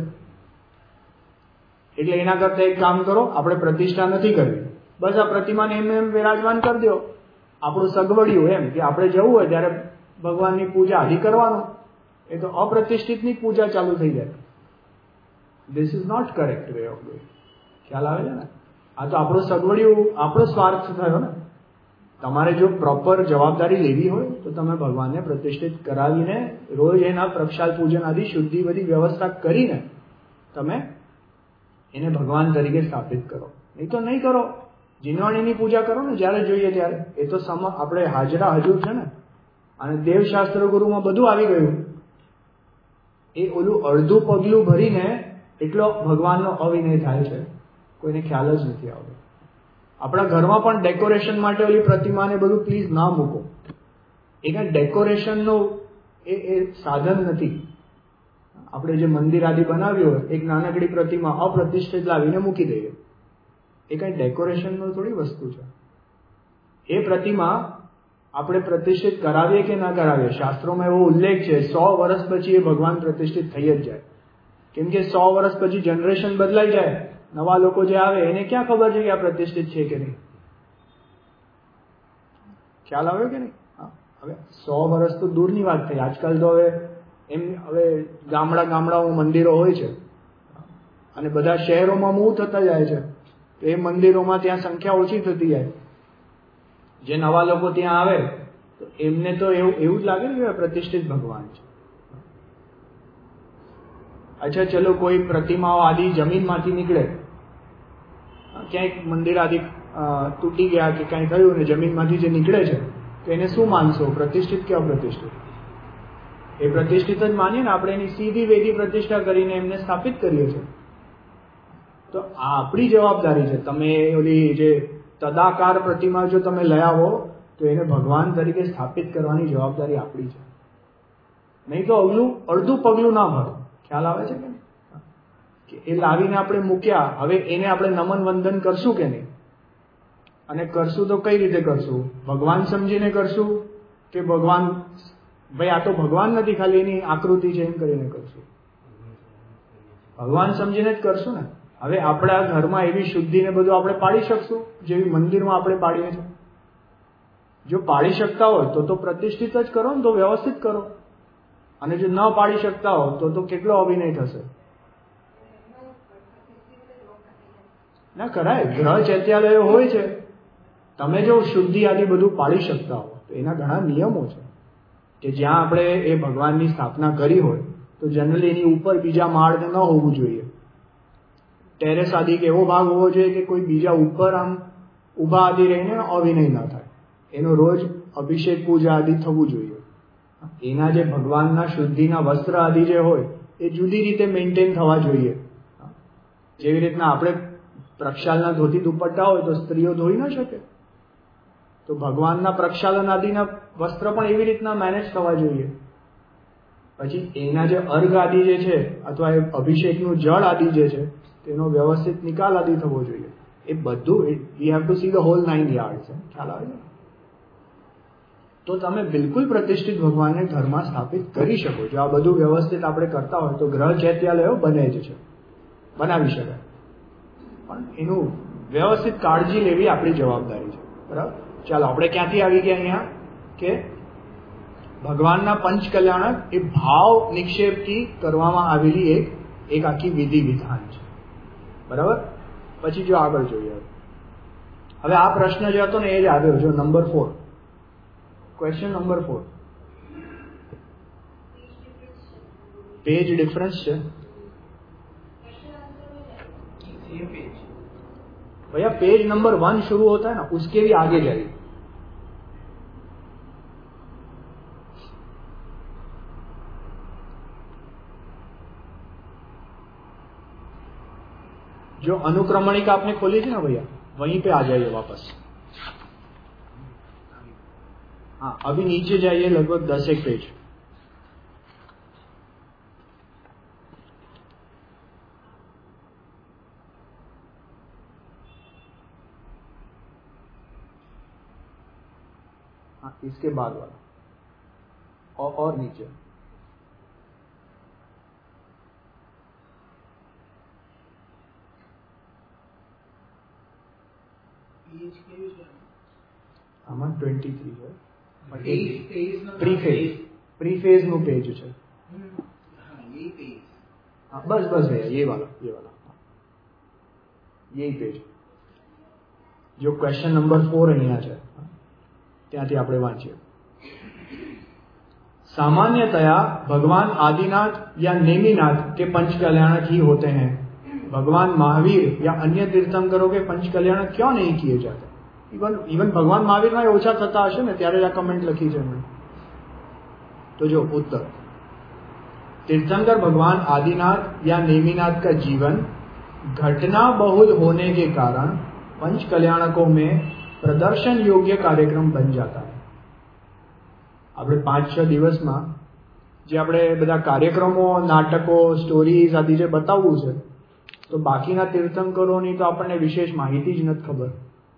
એટલે એના કરતા એક કામ કરો, આપણે પ્રતિષ્ઠા નથી કરવી, બસ આ પ્રતિમાને એમ એમ વિરાજમાન કરી દો. આપણું સગવડિયું એમ કે આપણે જવું હોય ત્યારે ભગવાનની પૂજા આદિ કરવાનું. એ તો અપ્રતિષ્ઠિતની પૂજા ચાલુ થઈ જાય. This is not correct way of doing. ખ્યાલ આવે છે ને? આ તો આપણું સગવડિયું, આપણો સ્વાર્થ થયો ને. તમારે જો પ્રોપર જવાબદારી લેવી હોય તો તમે ભગવાનને પ્રતિષ્ઠિત કરાવીને રોજ એના પ્રક્ષાલ પૂજન આદિ શુદ્ધિ બધી વ્યવસ્થા કરીને તમે એને ભગવાન તરીકે સ્થાપિત કરો. નહીં તો નહીં કરો. જીનવાણીની પૂજા કરો ને જ્યારે જોઈએ ત્યારે. એ તો સમ આપણે હાજરા હજુર છે ને, અને દેવશાસ્ત્ર ગુરુમાં બધું આવી ગયું. એ ઓલું અડધું પગલું ભરીને એટલો ભગવાનનો અવિનય થાય છે, કોઈને ખ્યાલ જ નથી આવતો. આપણા ઘરમાં પણ ડેકોરેશન માટે ઓલી પ્રતિમાને બધું પ્લીઝ ના મૂકો. એ કઈ ડેકોરેશનનો એ એ સાધન નથી. આપણે જે મંદિર આદિ બનાવ્યું હોય, એક નાનકડી પ્રતિમા અપ્રતિષ્ઠિત લાવીને મૂકી દઈએ, એ કઈ ડેકોરેશનનું થોડી વસ્તુ છે. એ પ્રતિમા આપણે પ્રતિષ્ઠિત કરાવીએ કે ના કરાવીએ, શાસ્ત્રોમાં એવો ઉલ્લેખ છે સો વર્ષ પછી એ ભગવાન પ્રતિષ્ઠિત થઈ જ જાય. કેમ કે સો વર્ષ પછી જનરેશન બદલાઈ જાય, નવા લોકો જે આવે એને ક્યાં ખબર છે કે આ પ્રતિષ્ઠિત છે કે નહીં. ખ્યાલ આવ્યો કે નહીં? હવે સો વર્ષ તો દૂરની વાત થઈ. આજકાલ તો હવે એમ હવે ગામડા ગામડાઓ મંદિરો હોય છે અને બધા શહેરોમાં મૂવ થતા જાય છે, તો એ મંદિરોમાં ત્યાં સંખ્યા ઓછી થતી જાય. જે નવા લોકો ત્યાં આવે તો એમને તો એવું એવું જ લાગે ને કે પ્રતિષ્ઠિત ભગવાન છે. અચ્છા ચલો કોઈ પ્રતિમાઓ આદિ જમીનમાંથી નીકળે, ક્યાંક મંદિર આદિ તૂટી ગયા કે કાંઈ થયું ને જમીનમાંથી જે નીકળે છે તો એને શું માનશો, પ્રતિષ્ઠિત કે અપ્રતિષ્ઠિત? એ પ્રતિષ્ઠિત જ માનીએ ને આપણે, એની સીધી વેદી પ્રતિષ્ઠા કરીને એમને સ્થાપિત કરીએ છીએ. તો આ આપણી જવાબદારી છે. તમે ઓલી જે તદાકાર પ્રતિમા જો તમે લઈ આવો તો એને ભગવાન તરીકે સ્થાપિત કરવાની જવાબદારી આપણી છે. નહીં તો અગલું અડધું પગલું ના ભરો. ખ્યાલ આવે છે કે એ લાવીને આપણે મૂક્યા, હવે એને આપણે નમન વંદન કરશું કે નહીં? અને કરશું તો કઈ રીતે કરશું? ભગવાન સમજીને કરશું કે ભગવાન ભાઈ આ તો ભગવાન નથી, ખાલી એની આકૃતિ છે એમ કરીને કરશું? ભગવાન સમજીને જ કરશું ને. હવે આપણા ઘરમાં એવી શુદ્ધિને બધું આપણે પાડી શકશું જેવી મંદિરમાં આપણે પાડીએ છીએ? જો પાડી શકતા હોય તો તો પ્રતિષ્ઠિત જ કરો ને, તો વ્યવસ્થિત કરો. અને જો ન પાડી શકતા હો તો તો કેટલો અભિનય થશે. ના કરાય, ગ્રહ ચૈત્યાલયો હોય છે. તમે જો શુદ્ધિ આદિ બધું પાડી શકતા હો તો એના ઘણા નિયમો છે કે જ્યાં આપણે એ ભગવાનની સ્થાપના કરી હોય તો જનરલી એની ઉપર બીજા માળને ન હોવું જોઈએ. ટેરેસ આદિ કે એવો ભાગ હોવો જોઈએ કે કોઈ બીજા ઉપર આમ ઊભા આદિ રહીને અભિનય ન થાય. એનો રોજ અભિષેક પૂજા આદિ થવું જોઈએ. એના જે ભગવાનના શુદ્ધિના વસ્ત્ર આદિ જે હોય એ જુદી રીતે મેન્ટેન થવા જોઈએ. જેવી રીતના આપણે પ્રક્ષાલના ધોતી દુપટ્ટા હોય તો સ્ત્રીઓ ધોઈ ન શકે, તો ભગવાનના પ્રક્ષાલન આદિના વસ્ત્ર પણ એવી રીતના મેનેજ થવા જોઈએ. પછી એના જે અર્ઘ આદિ જે છે અથવા એ અભિષેકનું જળ આદિ જે છે તેનો વ્યવસ્થિત નિકાલ આદિ થવો જોઈએ. એ બધું we have to see the whole nine yard છે. ખ્યાલ આવે છે? તો તમે બિલકુલ પ્રતિષ્ઠિત ભગવાનને ઘરમાં સ્થાપિત કરી શકો છો. આ બધું વ્યવસ્થિત આપણે કરતા હોય તો ગ્રહ ચૈત્યાલયો બને જ છે, બનાવી શકાય. પણ એનું વ્યવસ્થિત કાળજી લેવી આપણી જવાબદારી છે. બરાબર? ચાલો આપણે ક્યાંથી આવી ગયા અહીંયા કે ભગવાનના પંચ કલ્યાણક એ ભાવ નિક્ષેપથી કરવામાં આવેલી એક એક આખી વિધિ વિધાન છે. બરાબર? પછી જો આગળ જોઈએ, હવે આ પ્રશ્ન જે હતો ને એ જ આવ્યો. જો number four, question number four, page difference है भैया. पेज नंबर वन शुरू होता है ना, उसके भी आगे जाइए. जो अनुक्रमणिका आपने खोली थी ना भैया, वहीं पे आ जाइए वापस. हाँ, अभी नीचे जाइए लगभग दस एक पेज. हाँ, इसके बाद वाला और, और नीचे. આમાં ટ્વેન્ટી થ્રી છે. પ્રીફેઝ प्रीफेज નું પેજ છે. हाँ, बस बस भैया ये वाला ये वाला यही पेज. जो क्वेश्चन नंबर फोर અહીંયા છે ત્યાંથી આપણે વાંચીએ. सामान्यतया भगवान आदिनाथ या नेमिनाथ के पंच कल्याणक ही होते हैं. भगवान महावीर या अन्य तीर्थंकरों के पंच कल्याणक क्यों नहीं किए जाते? इवन इवन भगवान महावीर में ओछा थता हशे ने त्यारे आ कमेंट लखी छे. तो जो उत्तर, तीर्थंकर भगवान आदिनाथ या नेमिनाथ का जीवन घटना बहुल होने के कारण पंच कल्याणकों में प्रदर्शन योग्य कार्यक्रम बन जाता है. આપણે પાંચ છ દિવસમાં જે આપણે બધા કાર્યક્રમો, નાટકો, સ્ટોરીઝ આદિ જે બતાવવું છે તો બાકીના તીર્થંકરોની તો આપણને વિશેષ માહિતી જ નથી ખબર.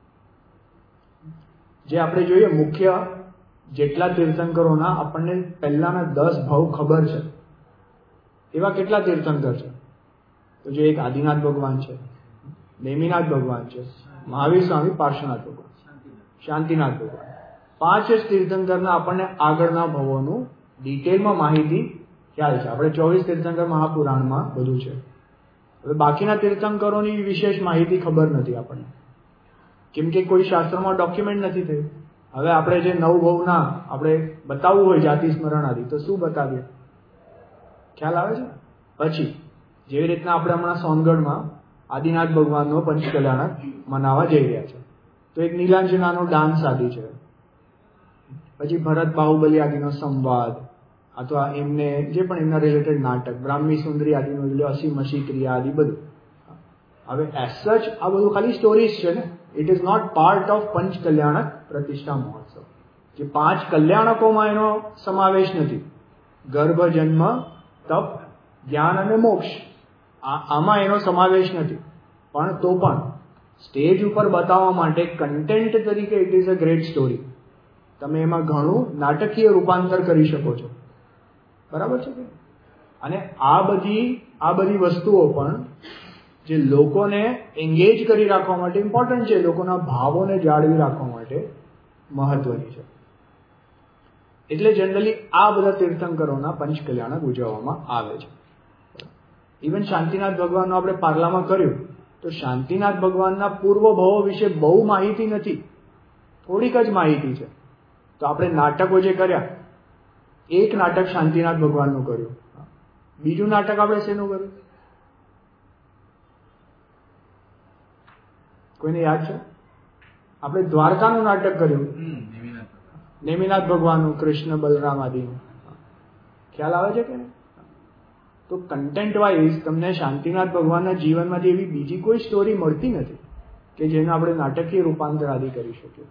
જે આપણે જોઈએ મુખ્ય જેટલા તીર્થંકરોના આપણને પહેલાના દસ ભાવ ખબર છે, એવા કેટલા તીર્થંકર છે? તો જે એક આદિનાથ ભગવાન છે, નેમિનાથ ભગવાન છે, મહાવીર સ્વામી, પાર્શ્વનાથ ભગવાન, શાંતિનાથ ભગવાન, પાંચ જ તીર્થંકરના આપણને આગળના ભાવોનું ડિટેલમાં માહિતી ખ્યાલ છે. આપણે ચોવીસ તીર્થંકર મહાપુરાણમાં બધું છે. હવે બાકીના તીર્થંકરોની વિશેષ માહિતી ખબર નથી આપણને, કેમ કે કોઈ શાસ્ત્રમાં ડોક્યુમેન્ટ નથી થયું. હવે આપણે જે નવ ભાવના આપણે બતાવવું હોય જાતિ સ્મરણ આદિ, તો શું બતાવીએ? ખ્યાલ આવે છે? પછી જેવી રીતના આપણે હમણાં સોનગઢમાં આદિનાથ ભગવાનનો પંચકલ્યાણક મનાવવા જઈ રહ્યા છે, તો એક નીલાંજનાનો ડાન્સ આદિ છે, પછી ભરત બાહુબલી આદિનો સંવાદ, અથવા એમને જે પણ એમના રિલેટેડ નાટક, બ્રાહ્મી સુંદરી આદિનો એટલે અસી મસી ક્રિયા આદિ બધું. હવે એઝ સચ આ બધું ખાલી સ્ટોરીઝ છે ને, it is not part of પંચકલ્યાણક પ્રતિષ્ઠા મહોત્સવ. જે પાંચ કલ્યાણકોમાં એનો સમાવેશ નથી. ગર્ભ, જન્મ, તપ, જ્ઞાન અને મોક્ષ, આમાં એનો સમાવેશ નથી. પણ તો પણ સ્ટેજ ઉપર બતાવવા માટે કન્ટેન્ટ તરીકે it is a great story. તમે એમાં ઘણું નાટકીય રૂપાંતર કરી શકો છો. બરાબર છે? અને આ બધી આ બધી વસ્તુઓ પણ જે લોકોને એન્ગેજ કરી રાખવા માટે ઇમ્પોર્ટન્ટ છે, લોકોના ભાવોને જાળવી રાખવા માટે મહત્વની છે. એટલે જનરલી આ બધા તીર્થંકરોના પંચકલ્યાણક ઉજવવામાં આવે છે. ઇવન શાંતિનાથ ભગવાનનું આપણે પાર્લામાં કર્યું, તો શાંતિનાથ ભગવાનના પૂર્વ ભાવો વિશે બહુ માહિતી નથી, થોડીક જ માહિતી છે. તો આપણે નાટકો જે કર્યા, એક નાટક શાંતિનાથ ભગવાનનું કર્યું, બીજું નાટક આપણે શેનું કર્યું? કોઈને યાદ છે? આપણે દ્વારકાનું નાટક કર્યું, નેમિનાથ ભગવાનનું, કૃષ્ણ બલરામ આદિનું. ખ્યાલ આવે છે કે નહીં? તો કન્ટેન્ટ વાઇઝ તમને શાંતિનાથ ભગવાનના જીવનમાંથી એવી બીજી કોઈ સ્ટોરી મળતી નથી કે જેને આપણે નાટકીય રૂપાંતર આદિ કરી શકીએ.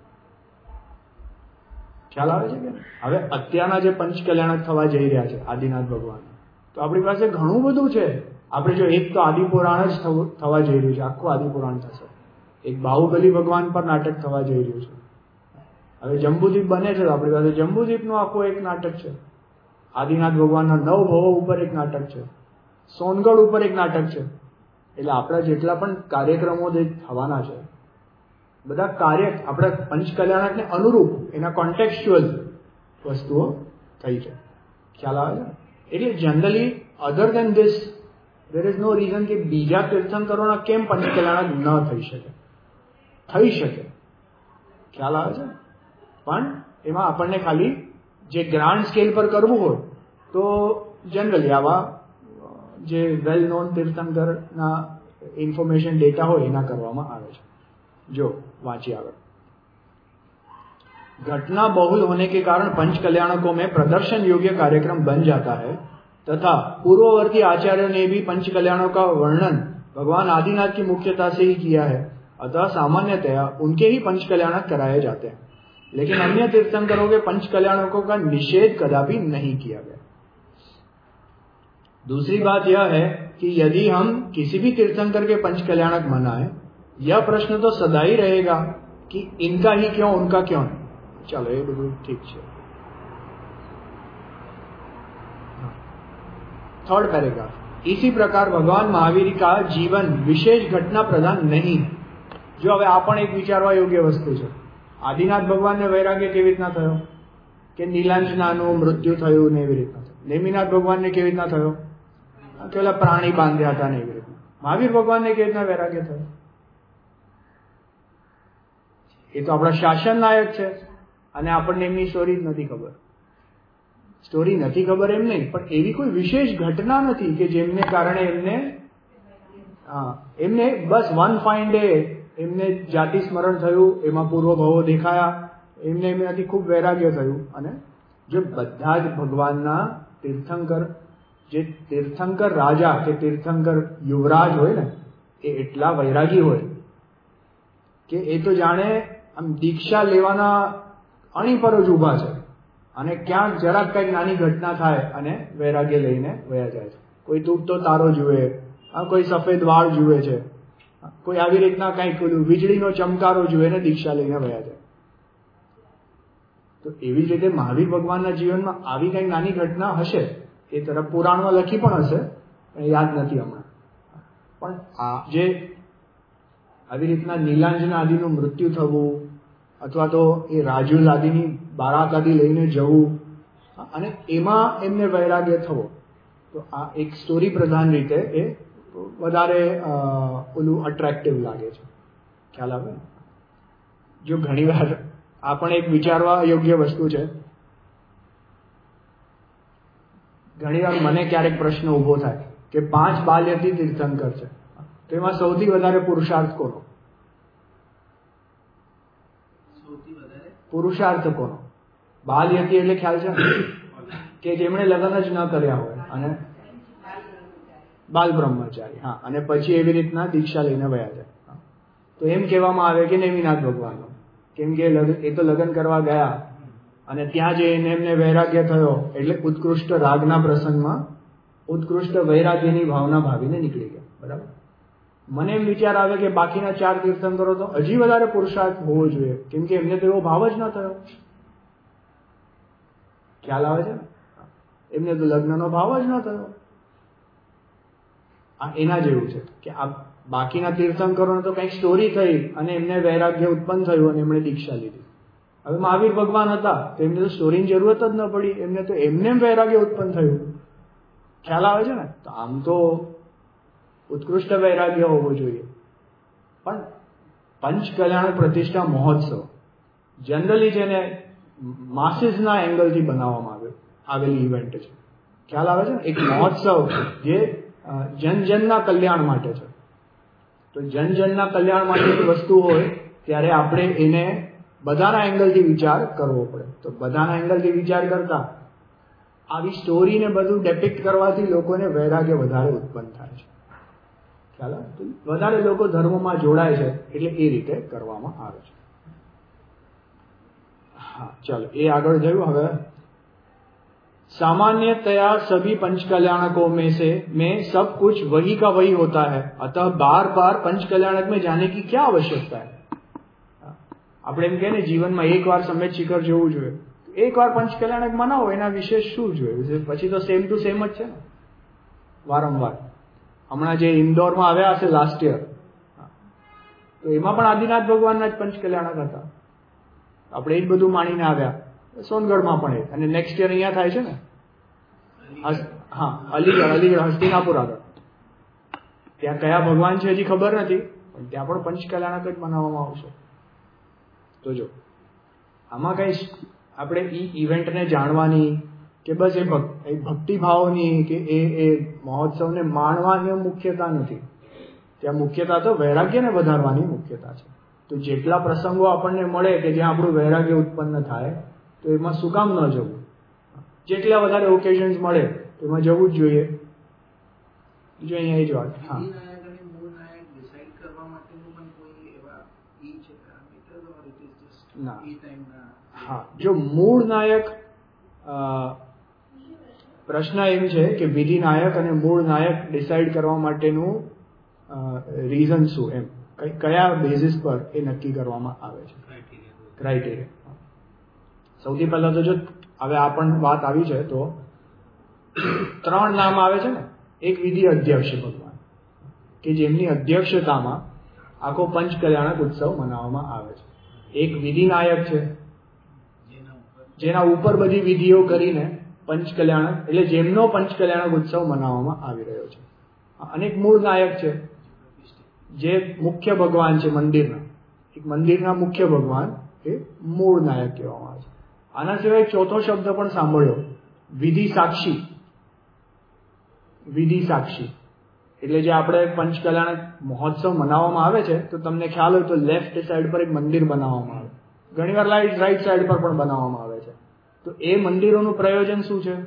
ખ્યાલ આવે છે કે? હવે અત્યારના જે પંચકલ્યાણક થવા જઈ રહ્યા છે આદિનાથ ભગવાન, તો આપણી પાસે ઘણું બધું છે. આપણે જો એક તો આદિપુરાણ જ થવા જઈ રહ્યું છે, આખું આદિપુરાણ થશે. એક બાહુબલી ભગવાન પર નાટક થવા જઈ રહ્યું છે. હવે જંબુદ્વીપ બને છે, તો આપણી પાસે જંબુદ્વીપનું આખું એક નાટક છે. આદિનાથ ભગવાનના નવ ભવો ઉપર એક નાટક છે, સોનગઢ ઉપર એક નાટક છે. એટલે આપણા જેટલા પણ કાર્યક્રમો જે થવાના છે, બધા કાર્ય આપણા પંચકલ્યાણકને અનુરૂપ એના કોન્ટેક્સ્ચ્યુઅલ વસ્તુઓ થઈ છે. ખ્યાલ આવે છે? એટલે generally other than this there is no reason કે બીજા તીર્થંકરોના કેમ પંચકલ્યાણક ન થઈ શકે. થઈ શકે. ખ્યાલ આવે છે? પણ એમાં આપણને ખાલી જે ગ્રાન્ડ સ્કેલ પર કરવું હોય તો જનરલી આવા જે વેલ નોન તીર્થંકરના ઇન્ફોર્મેશન ડેટા હોય એના કરવામાં આવે છે. जो वांची आगे, घटना बहुल होने के कारण पंच कल्याणकों में प्रदर्शन योग्य कार्यक्रम बन जाता है तथा पूर्ववर्ती आचार्यों ने भी पंच कल्याणों का वर्णन भगवान आदिनाथ की मुख्यता से ही किया है. अतः सामान्यतया उनके ही पंच कल्याणक कराए जाते हैं, लेकिन अन्य तीर्थंकरों के पंच कल्याणकों का निषेध कदापि नहीं किया गया. दूसरी बात यह है कि यदि हम किसी भी तीर्थंकर के पंच कल्याणक मनाएं, यह प्रश्न तो सदा ही रहेगा कि इनका ही क्यों, उनका क्यों नहीं. चलो ये बिल्कुल ठीक है. Third paragraph. इसी प्रकार भगवान महावीर का जीवन विशेष घटना प्रधान नहीं है. जो હવે આ પણ એક વિચારવા યોગ્ય વસ્તુ છે. આદિનાથ ભગવાનને વૈરાગ્ય કેવી રીતના થયો? કે નીલાંજનાનું મૃત્યુ થયું ને એવી રીતના થયું. નેમિનાથ ભગવાનને કેવી રીતના થયો? કે ઓલા પ્રાણી બાંધ્યા હતા ને એવી રીતના. મહાવીર ભગવાનને કેવી રીતના વૈરાગ્ય થયો? એ તો આપણા શાસન નાયક છે અને આપણને એમની સ્ટોરી જ નથી ખબર. સ્ટોરી નથી ખબર એમ નહીં, પણ એવી કોઈ વિશેષ ઘટના નથી કે જેમને કારણે એમને હા એમને બસ વન ફાઇન ડે એમને જાતિ સ્મરણ થયું, એમાં પૂર્વ ભાવો દેખાયા, એમને એમનાથી ખૂબ વૈરાગ્ય થયું. અને જો બધા જ ભગવાનના તીર્થંકર, જે તીર્થંકર રાજા કે તીર્થંકર યુવરાજ હોય ને, એ એટલા વૈરાગી હોય કે એ તો જાણે આમ દીક્ષા લેવાના અણી પર જ ઊભા છે અને ક્યાંક જરાક કંઈક નાની ઘટના થાય અને વૈરાગ્ય લઈને વયા જાય છે. કોઈ તૂટતો તારો જુએ, કોઈ સફેદ વાળ જુએ છે, કોઈ આવી રીતના કંઈક વીજળીનો ચમકારો જુએ ને દીક્ષા લઈને વયા જાય. તો એવી જ રીતે મહાવીર ભગવાનના જીવનમાં આવી કંઈક નાની ઘટના હશે, એ તરફ પુરાણમાં લખી પણ હશે, પણ યાદ નથી હમણાં. પણ આ જે આવી રીતના નીલાંજન આદિનું મૃત્યુ થવું, અથવા તો એ રાજુલ આદિની બારાત આદિ લઈને જવું, અને એમાં એમને વૈરાગ્ય થવો, તો આ એક સ્ટોરી પ્રધાન રીતે એ વધારે ઓલું અટ્રેક્ટિવ લાગે છે. ખ્યાલ આવે ને? જો ઘણી વાર આ પણ એક વિચારવા યોગ્ય વસ્તુ છે. ઘણી વાર મને ક્યારેક પ્રશ્ન ઉભો થાય કે પાંચ બાલયતી તીર્થંકર છે, તો એમાં સૌથી વધારે પુરુષાર્થ કોનો? પુરુષાર્થ કોનો? બાલયતી એટલે ખ્યાલ છે કે જેમણે લગ્ન જ ન કર્યા હોય અને બાલ બ્રહ્મચારી, હા, અને પછી એવી રીતના દીક્ષા લઈને વયા જાય. તો એમ કહેવામાં આવે કે નેમિનાથ ભગવાનનો, કેમ કે એ તો લગ્ન કરવા ગયા અને ત્યાં જઈને એમને વૈરાગ્ય થયો, એટલે ઉત્કૃષ્ટ રાગના પ્રસંગમાં ઉત્કૃષ્ટ વૈરાગ્યની ભાવના ભાવીને નીકળી ગયા. બરાબર? મને એમ વિચાર આવે કે બાકીના ચાર તીર્થંકરો તો હજી વધારે પુરુષાર્થ હોવો જોઈએ, કેમ કે એમને તો એવો ભાવ જ ન થયો. ખ્યાલ આવે છે ને? એમને તો લગ્નનો ભાવ જ ન થયો. આ એના જેવું છે કે આ બાકીના તીર્થંકરોને તો કંઈક સ્ટોરી થઈ અને એમને વૈરાગ્ય ઉત્પન્ન થયું અને એમણે દીક્ષા લીધી. હવે મહાવીર ભગવાન હતા તો એમને તો સ્ટોરીની જરૂરત જ ન પડી, એમને તો એમને વૈરાગ્ય ઉત્પન્ન થયું. ખ્યાલ આવે છે ને? તો આમ તો ઉત્કૃષ્ટ વૈરાગ્ય હોવો જોઈએ. પણ પંચ કલ્યાણ પ્રતિષ્ઠા મહોત્સવ જનરલી જેને માસીસના એંગલથી બનાવવામાં આવે આવેલી ઇવેન્ટ છે. ખ્યાલ આવે છે ને? એક મહોત્સવ જે જન જનના કલ્યાણ માટે છે. તો જન જનના કલ્યાણ માટેની વસ્તુ હોય ત્યારે આપણે એને બધાના એંગલથી વિચાર કરવો પડે. તો બધાના એંગલથી વિચાર કરતા આવી સ્ટોરીને બધું ડેપિક્ટ કરવાથી લોકોને વૈરાગ્ય વધારે ઉત્પન્ન થાય છે. ખ્યાલ આવે? વધારે લોકો ધર્મમાં જોડાય છે, એટલે એ રીતે કરવામાં આવે છે. હા, ચાલો એ આગળ જયું. હવે सामान्यतया सभी पंच कल्याणकों में से में सब कुछ वही का वही होता है, अतः बार बार पंच कल्याणक में जाने की क्या आवश्यकता है. આપણે એમ કહે ને જીવનમાં એક વાર સમેત શિખર જોવું જોઈએ, એક વાર પંચ કલ્યાણક મનાવો, એના વિશે શું જોઈએ? પછી તો સેમ ટુ સેમ જ છે ને વારંવાર. હમણાં જે ઇન્દોરમાં આવ્યા હશે લાસ્ટ યર, તો એમાં પણ આદિનાથ ભગવાનના જ પંચ કલ્યાણક હતા. આપણે એ જ બધું માણીને આવ્યા. સોનગઢમાં પણ એ, અને નેક્સ્ટ યર અહીંયા થાય છે ને, હા, અલીગઢ અલીગઢ હસ્તિનાપુર આગળ. ત્યાં કયા ભગવાન છે હજી ખબર નથી, પણ ત્યાં પણ પંચ કલ્યાણક જ મનાવવામાં આવશે. તો જો આમાં કઈ આપણે ઈ ઇવેન્ટને જાણવાની કે બસ એ ભક્તિભાવની કે એ એ મહોત્સવને માણવાની મુખ્યતા નથી. ત્યાં મુખ્યતા તો વૈરાગ્યને વધારવાની મુખ્યતા છે. તો જેટલા પ્રસંગો આપણને મળે કે જ્યાં આપણું વૈરાગ્ય ઉત્પન્ન થાય, તો એમાં શું કામ ન જવું? જેટલા વધારે ઓકેઝન્સ મળે એમાં જવું જ જોઈએ. જો અહીંયા એ જ વાત. હા, ના, હા, જો મૂળ નાયક, પ્રશ્ન એમ છે કે વિધિ નાયક અને મૂળ નાયક ડિસાઇડ કરવા માટેનું રીઝન શું, એમ કયા બેઝિસ પર એ નક્કી કરવામાં આવે છે, ક્રાઇટેરિયા. સૌથી પહેલા તો જો હવે આ પણ વાત આવી છે તો ત્રણ નામ આવે છે ને. એક વિધિ અધ્યક્ષ ભગવાન કે જેમની અધ્યક્ષતામાં આખો પંચ કલ્યાણક ઉત્સવ મનાવવામાં આવે છે. એક વિધિ નાયક છે જેના ઉપર બધી વિધિઓ કરીને પંચ કલ્યાણક એટલે જેમનો પંચ કલ્યાણક ઉત્સવ મનાવવામાં આવી રહ્યો છે. અને એક મૂળ નાયક છે જે મુખ્ય ભગવાન છે મંદિરના. એક મંદિરના મુખ્ય ભગવાન એ મૂળ નાયક કહેવામાં આવે છે. આના સિવાય ચોથો શબ્દ પણ સાંભળ્યો, વિધિ સાક્ષી. વિધિ સાક્ષી એટલે જે આપણે પંચ કલ્યાણક મહોત્સવ મનાવવામાં આવે છે, તો તમને ખ્યાલ હોય તો લેફ્ટ સાઈડ પર એક મંદિર બનાવવામાં આવે, ઘણીવાર રાઈટ રાઈટ સાઈડ પર પણ બનાવવામાં આવે છે. તો એ મંદિરોનું પ્રયોજન શું છે?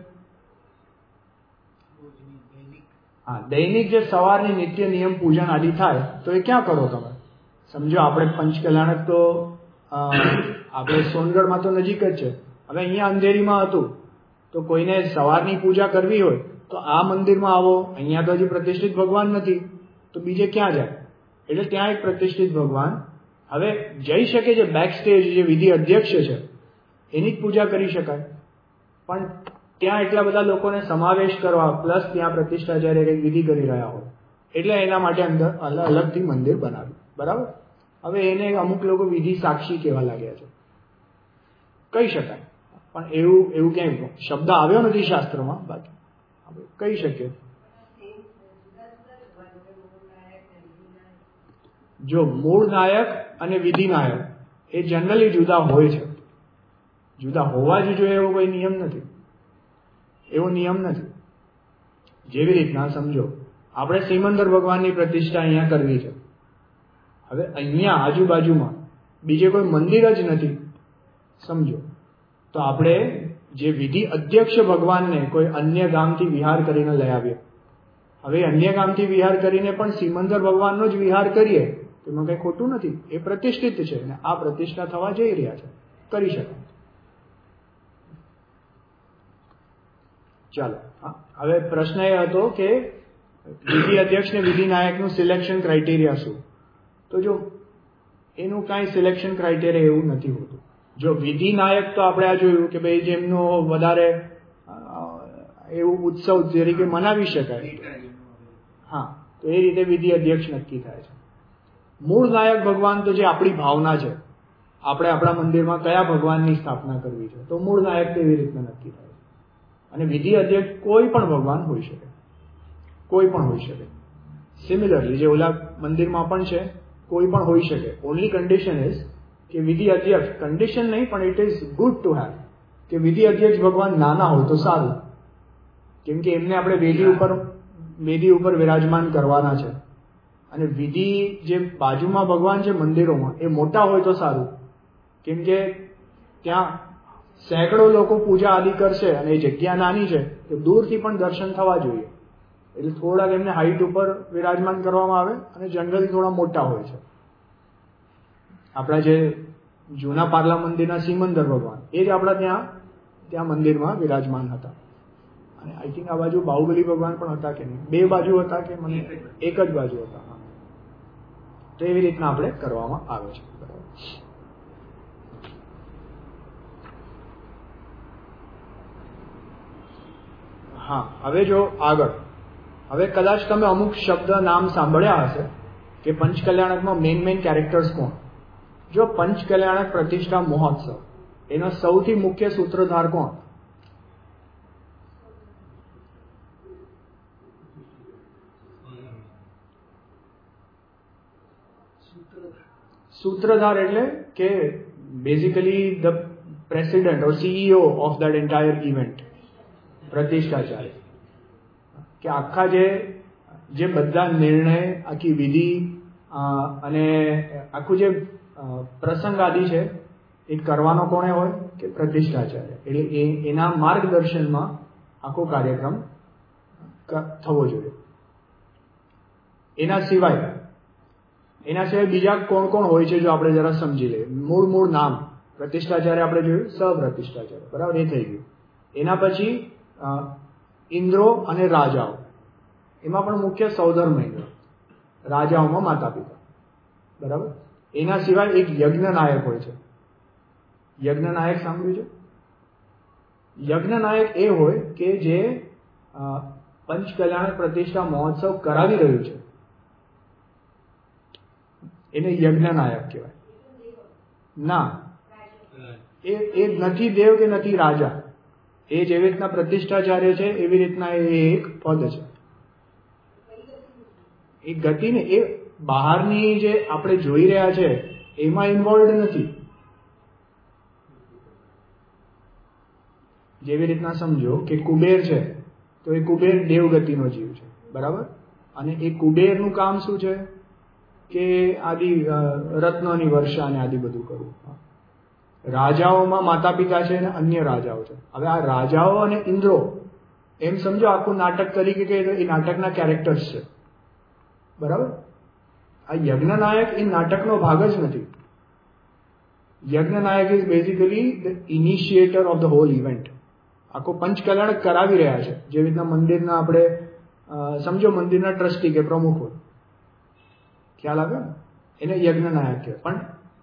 હા, દૈનિક જે સવારની નિત્ય નિયમ પૂજન આદિ થાય, તો એ ક્યાં કરો તમે? સમજો આપણે પંચ કલ્યાણક તો આપણે સોનગઢમાં તો નજીક જ છે. હવે અહીંયા અંધેરીમાં હતું, તો કોઈને સવારની પૂજા કરવી હોય તો આ મંદિરમાં આવો, અહીંયા તો હજી પ્રતિષ્ઠિત ભગવાન નથી, તો બીજે ક્યાં જાય? એટલે ત્યાં એક પ્રતિષ્ઠિત ભગવાન હવે જઈ શકે છે. બેક સ્ટેજ જે વિધિ અધ્યક્ષ છે એની જ પૂજા કરી શકાય, પણ ત્યાં એટલા બધા લોકોને સમાવેશ કરવા પ્લસ ત્યાં પ્રતિષ્ઠાચાર્ય કંઈક વિધિ કરી રહ્યા હોય એટલે એના માટે અંદર અલગથી મંદિર બનાવ્યું. બરાબર. હવે એને અમુક લોકો વિધિ સાક્ષી કહેવા લાગ્યા છે. કહી શકાય, પણ એવું એવું ક્યાંય શબ્દ આવ્યો નથી શાસ્ત્રમાં. બાકી કહી શકીએ. જો મૂળ નાયક અને વિધિ નાયક એ જનરલી જુદા હોય છે. જુદા હોવા જ જોઈએ એવો કોઈ નિયમ નથી. એવો નિયમ નથી. જેવી રીતના સમજો આપણે સિમંદર ભગવાનની પ્રતિષ્ઠા અહીંયા કરવી છે. હવે અહીંયા આજુબાજુમાં બીજે કોઈ મંદિર જ નથી સમજો, તો આપણે જે વિધિ અધ્યક્ષ ભગવાનને કોઈ અન્ય ગામથી વિહાર કરીને લઈ આવીએ. હવે અન્ય ગામથી વિહાર કરીને પણ સિમંદર ભગવાનનો જ વિહાર કરીએ એમાં કંઈ ખોટું નથી. એ પ્રતિષ્ઠિત છે અને આ પ્રતિષ્ઠા થવા જઈ રહ્યા છે, કરી શકાય. ચાલો, હવે પ્રશ્ન એ હતો કે વિધિ અધ્યક્ષ ને વિધિ નાયકનું સિલેક્શન ક્રાઇટેરિયા શું? તો જો એનું કાંઈ સિલેક્શન ક્રાઇટેરિયા એવું નથી હોતું. જો વિધિ નાયક તો આપણે આ જોયું કે ભાઈ જેમનો વધારે એવું ઉત્સવ તરીકે મનાવી શકાય, હા, તો એ રીતે વિધિ અધ્યક્ષ નક્કી થાય છે. મૂળ નાયક ભગવાન તો જે આપણી ભાવના છે, આપણે આપણા મંદિરમાં કયા ભગવાનની સ્થાપના કરવી છે, તો મૂળ નાયક તો એવી રીતના નક્કી થાય છે. અને વિધિ અધ્યક્ષ કોઈ પણ ભગવાન હોઈ શકે, કોઈ પણ હોઈ શકે. સિમિલરલી જે ઓલા મંદિરમાં પણ છે કોઈ પણ હોઈ શકે. ઓનલી કન્ડિશન ઇઝ કે વિધિ અધ્યક્ષ, કન્ડિશન નહીં પણ it is good to have કે વિધિ અધ્યક્ષ ભગવાન નાના હોય તો સારું, કેમ કે એમને આપણે વેદી ઉપર વેદી ઉપર વિરાજમાન કરવાના છે. અને વિધિ જે બાજુમાં ભગવાન છે મંદિરોમાં એ મોટા હોય તો સારું, કેમ કે ત્યાં સેંકડો લોકો પૂજા આદિ કરશે અને એ જગ્યા નાની છે તો દૂરથી પણ દર્શન થવા જોઈએ. એટલે થોડાક એમને હાઈટ ઉપર વિરાજમાન કરવામાં આવે અને જનરલી થોડા મોટા હોય છે. આપણા જે જૂના પાર્લા મંદિરના સિમંદર ભગવાન એ જ આપણા ત્યાં ત્યાં મંદિરમાં વિરાજમાન હતા. અને આઈ થિંક આ બાજુ બાહુબલી ભગવાન પણ હતા કે નહીં, બે બાજુ હતા કે મને એક જ બાજુ હતા. હા, તો એવી રીતના આપણે કરવામાં આવે છે. બરાબર. હા, હવે જો આગળ હવે કદાચ તમે અમુક શબ્દ નામ સાંભળ્યા હશે કે પંચકલ્યાણકમાં મેઇન મેઇન કેરેક્ટર્સ કોણ? જો પંચકલ્યાણક પ્રતિષ્ઠા મહોત્સવ એનો સૌથી મુખ્ય સૂત્રધાર કોણ? સૂત્રધાર એટલે કે basically the president or CEO of that entire event, પ્રતિષ્ઠાચાર્ય. કે આખા જે જે બધા નિર્ણય, આખી વિધિ અને આખું જે પ્રસંગ આદિ છે એ કરવાનો કોણે હોય? કે પ્રતિષ્ઠાચાર્ય. એટલે એના માર્ગદર્શનમાં આખો કાર્યક્રમ થવો જોઈએ. એના સિવાય એના સિવાય બીજા કોણ કોણ હોય છે જો આપણે જરા સમજી લઈએ. મૂળ મૂળ નામ પ્રતિષ્ઠાચાર્ય આપણે જોયું, સપ્રતિષ્ઠાચાર્ય, બરાબર, એ થઈ ગયું. એના પછી ઇન્દ્રો અને રાજાઓ, એમાં પણ મુખ્ય સૌધર્મ ઇન્દ્ર, રાજાઓમાં માતા પિતા, બરાબર. એના સિવાય એક યજ્ઞ નાયક હોય છે. યજ્ઞ નાયક સાંભળ્યું છે? યજ્ઞ નાયક એ હોય કે જે પંચકલ્યાણ પ્રતિષ્ઠા મહોત્સવ કરાવી રહ્યું છે એને યજ્ઞ નાયક કહેવાય. ના, એ એ નથી દેવ કે નથી રાજા. એ જેવી રીતના પ્રતિષ્ઠાચાર્ય છે એવી રીતના એ એક પદ છે. એ ગતિ ને એ બહારની જે આપણે જોઈ રહ્યા છે એમાં ઇન્વોલ્વ નથી. જેવી રીતના સમજો કે કુબેર છે તો એ કુબેર દેવગતિનો જીવ છે, બરાબર. અને એ કુબેરનું કામ શું છે કે આદિ રત્નોની વર્ષા અને આદિ બધું કરવું. રાજાઓમાં માતા પિતા છે અને અન્ય રાજાઓ છે. હવે આ રાજાઓ અને ઇન્દ્રો એમ સમજો આખું નાટક તરીકે કે એ નાટકના કેરેક્ટર્સ છે, બરાબર. આ યજ્ઞ નાયક એ નાટકનો ભાગ જ નથી. યજ્ઞ નાયક is basically the initiator of the whole event. આખો પંચકલ્યાણક કરાવી રહ્યા છે. જેવી રીતના મંદિરના આપણે સમજો મંદિરના ટ્રસ્ટી કે પ્રમુખ હોય, ખ્યાલ આવે ને, એને યજ્ઞ નાયક કહેવાય.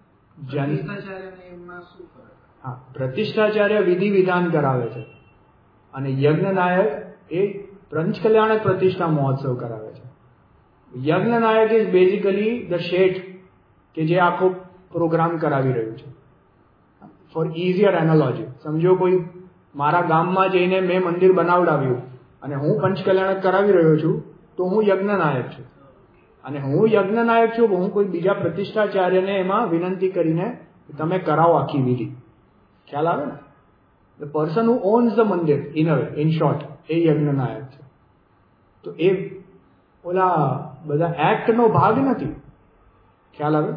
પણ હા, પ્રતિષ્ઠાચાર્ય વિધિ વિધાન કરાવે છે અને યજ્ઞ નાયક એ પંચકલ્યાણક પ્રતિષ્ઠા મહોત્સવ કરાવે છે. યજ્ઞ નાયક ઇઝ બેઝિકલી ધ શેઠ કે જે આખો પ્રોગ્રામ કરાવી રહ્યું છે. ફોર ઇઝીયર એનાલોજી, સમજો કોઈ મારા ગામમાં જઈને મેં મંદિર બનાવડાવ્યું અને હું પંચકલ્યાણક કરાવી રહ્યો છું, તો હું યજ્ઞ નાયક છું. અને હું યજ્ઞ નાયક છું, હું કોઈ બીજા પ્રતિષ્ઠાચાર્યને એમાં વિનંતી કરીને તમે કરાવો આખી વિધિ. ખ્યાલ આવે ને? The person who owns the મંદિર in a way, in short, એ યજ્ઞ નાયક છે. તો એ ઓલા બધા એક્ટનો ભાગ નથી. ખ્યાલ આવે?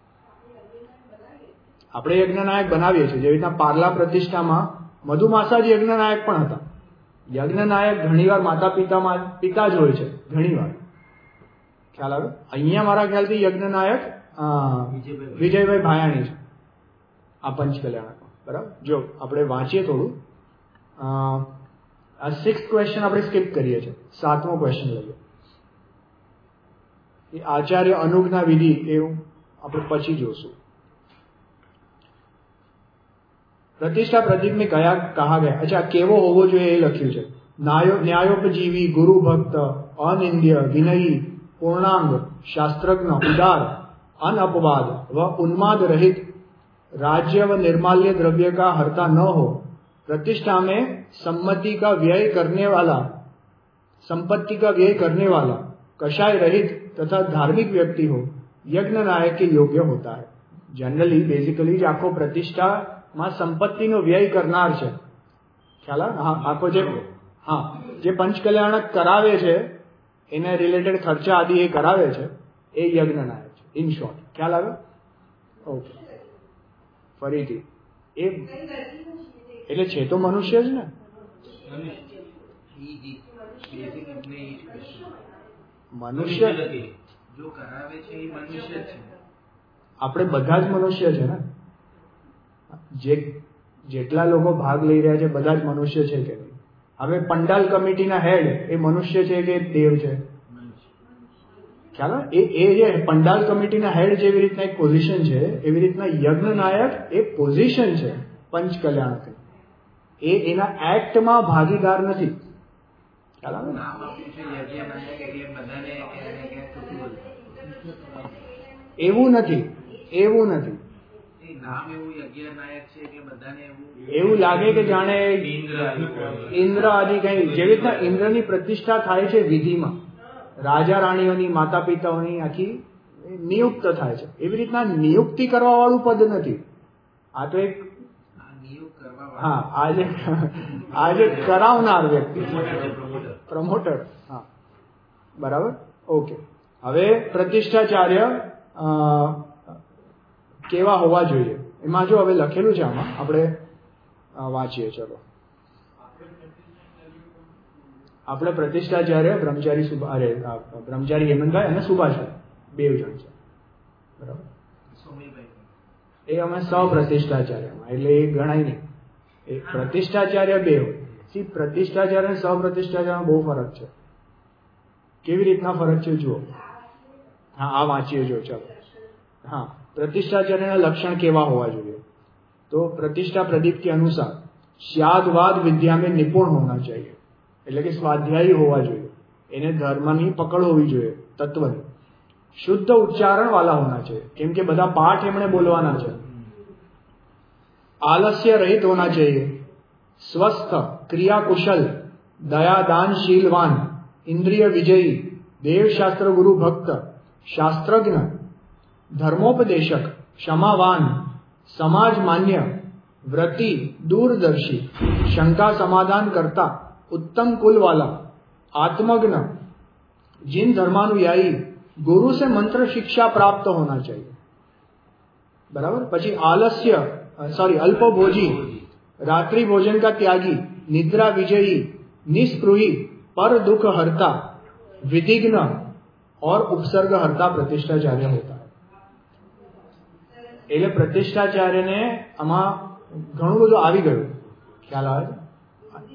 આપણે યજ્ઞનાયક બનાવીએ છીએ. જેવી રીતના પાર્લા પ્રતિષ્ઠામાં મધુમાસાજી યજ્ઞનાયક પણ હતા. યજ્ઞનાયક ઘણીવાર માતા પિતામાં પિતા જ હોય છે, ઘણીવાર. ખ્યાલ આવે? અહીંયા મારા ખ્યાલથી યજ્ઞનાયક વિજયભાઈ ભાયાણી છે આ પંચકલ્યાણકમાં. બરાબર? જો આપણે વાંચીએ થોડું. આ સિક્સ ક્વેશ્ચન આપણે સ્કીપ કરીએ છીએ. સાતમો ક્વેશ્ચન લઈએ. એ આચાર્ય અનુજ્ઞા વિધિ એવું આપણે પછી જોશું. પ્રતિષ્ઠા પ્રદીપ में कया कहा गया. अच्छा, केवो होवो જોઈએ એ લખ્યું છે. ન્યાયોપજીવી, ગુરુ ભક્ત, અનિંદ્ય, વિનયી, પૂર્ણાંગ, શાસ્ત્રજ્ઞ, उदार, अनअपवाद व उन्माद रहित, राज्य व निर्माल्य द्रव्य का हरता न हो, प्रतिष्ठा में सम्मति का व्यय करने वाला, संपत्ति का व्यय करने वाला, कषाय रहित तथा धार्मिक व्यक्ति हो, यज्ञ नायक के योग्य होता है. जनरली बेसिकली जो आखो प्रतिष्ठा માં સંપત્તિનો વ્યય કરનાર છે. ખ્યાલ આવે? હા, આખો જે હા જે પંચકલ્યાણક કરાવે છે એને રિલેટેડ ખર્ચા આદિ એ કરાવે છે એ યજ્ઞ નાયક છે. ઇન શોર્ટ, ખ્યાલ આવે? ઓકે, ફરીથી એ એટલે છે તો મનુષ્ય જ ને. મનુષ્ય જો કરાવે છે એ મનુષ્ય છે. આપણે બધા જ મનુષ્ય છે ને. જે જેટલા લોકો ભાગ લઈ રહ્યા છે બધા જ મનુષ્ય છે કે નહીં? હવે પંડાલ કમિટીના હેડ એ મનુષ્ય છે કે દેવ છે? ખ્યાલ? એ એ જે પંડાલ કમિટીના હેડ જેવી રીતના એક પોઝિશન છે, એવી રીતના યજ્ઞ નાયક એ પોઝિશન છે પંચકલ્યાણક. એ એના એક્ટમાં ભાગીદાર નથી. ખ્યાલ આવે ને? એવું નથી, એવું નથી. એવું લાગે કે જાણે ઇન્દ્ર આદિ કઈ, જેવી રીતના ઇન્દ્રની પ્રતિષ્ઠા થાય છે વિધિમાં, રાજા રાણીઓની, માતા પિતાઓની આખી નિયુક્ત થાય છે, એવી રીતના નિયુક્તિ કરવા વાળું પદ નથી. આ તો એક હા આજે આજે કરાવનાર વ્યક્તિ, પ્રમોટર. હા, બરાબર. ઓકે, હવે પ્રતિષ્ઠાચાર્ય કેવા હોવા જોઈએ એમાં જો હવે લખેલું છે, આમાં આપણે વાંચીએ. ચલો, આપણે પ્રતિષ્ઠાચાર્ય બ્રહ્મચારી સુભા અરે બ્રહ્મચારી હેમંતભાઈ અને સુભાષભાઈ બે જણ છે. બરાબર? એ અમે સૌ પ્રતિષ્ઠાચાર્યમાં, એટલે એ ગણાય નહીં. એ પ્રતિષ્ઠાચાર્ય બે હોય. સી પ્રતિષ્ઠાચાર્ય અને સૌ પ્રતિષ્ઠાચાર્યમાં બહુ ફરક છે. કેવી રીતના ફરક છે જુઓ. હા, આ વાંચીએ જો. ચાલો, હા, प्रतिष्ठाचार्य लक्षण केवा होवा જોઈએ? तो प्रतिष्ठा प्रदीप के अनुसार स्यादवाद विद्या में निपुण होना चाहिए. એટલે કે સ્વાધ્યાયી હોવા જોઈએ, એને ધર્મની પકડ હોવી જોઈએ, તત્વની. શુદ્ધ ઉચ્ચારણ વાલા હોના चाहिए, કેમ કે બધા પાઠ એમણે બોલવાના છે. આલસ્ય રહિત હોના चाहिए, સ્વસ્થ, ક્રિયા કુશલ, દયા દાનशीलवान, इंद्रिय विजयी, देव शास्त्र गुरु भक्त, शास्त्रज्ञ, धर्मोपदेशक, क्षमावान, समाज मान्य, व्रती, दूरदर्शी, शंका समाधान करता, उत्तम कुल वाला, आत्मज्ञ, जिन धर्मानुयायी, गुरु से मंत्र शिक्षा प्राप्त होना चाहिए. बराबर? પછી આલસ્ય सॉरी अल्पभोजी, रात्रि भोजन का त्यागी, निद्रा विजयी, निस्पृही, पर दुख हरता, विधिघ्न और उपसर्ग हरता प्रतिष्ठाचार्य होता है. એટલે પ્રતિષ્ઠાચાર્યને આમાં ઘણું બધું આવી ગયું. ખ્યાલ આવે?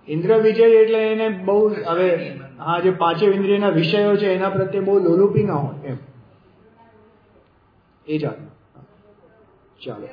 ઇન્દ્ર વિજય એટલે એને બહુ હવે હા જે પાંચે ઇન્દ્રિયના વિષયો છે એના પ્રત્યે બહુ લોલુપી ના હોય એમ એ જાત. ચાલો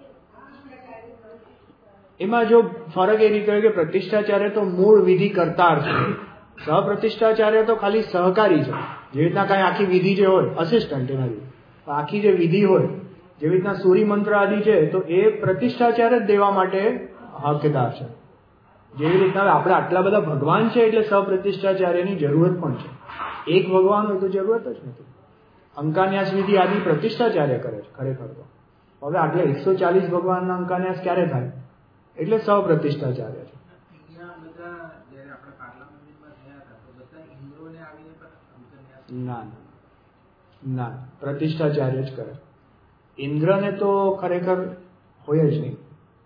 એમાં જો ફરક એ નીકળે કે પ્રતિષ્ઠાચાર્ય તો મૂળ વિધિ કરતા છે, સહપ્રતિષ્ઠાચાર્ય તો ખાલી સહકારી છે. જેવી રીતના કાંઈ આખી વિધિ જે હોય અસિસ્ટન્ટ એનાથી આખી જે વિધિ હોય જેવી રીતના સૂર્ય મંત્ર આદિ છે તો એ પ્રતિષ્ઠાચાર્ય જ દેવા માટે હકદાર છે. જેવી રીતના આપણે આટલા બધા ભગવાન છે એટલે સહપ્રતિષ્ઠાચાર્યની જરૂરત પણ છે. એક ભગવાન હોય તો જરૂરત જ નથી. અંકાન્યાસ વિધિ આદિ પ્રતિષ્ઠાચાર્ય કરે છે ખરેખર તો. હવે આટલે એકસો ચાલીસ ભગવાનના અંકાન્યાસ ક્યારે થાય? એટલે સહપ્રતિષ્ઠાચાર્ય છે. ના ના પ્રતિષ્ઠાચાર્ય જ કરે. ઇન્દ્રને તો ખરેખર હોય જ નહીં.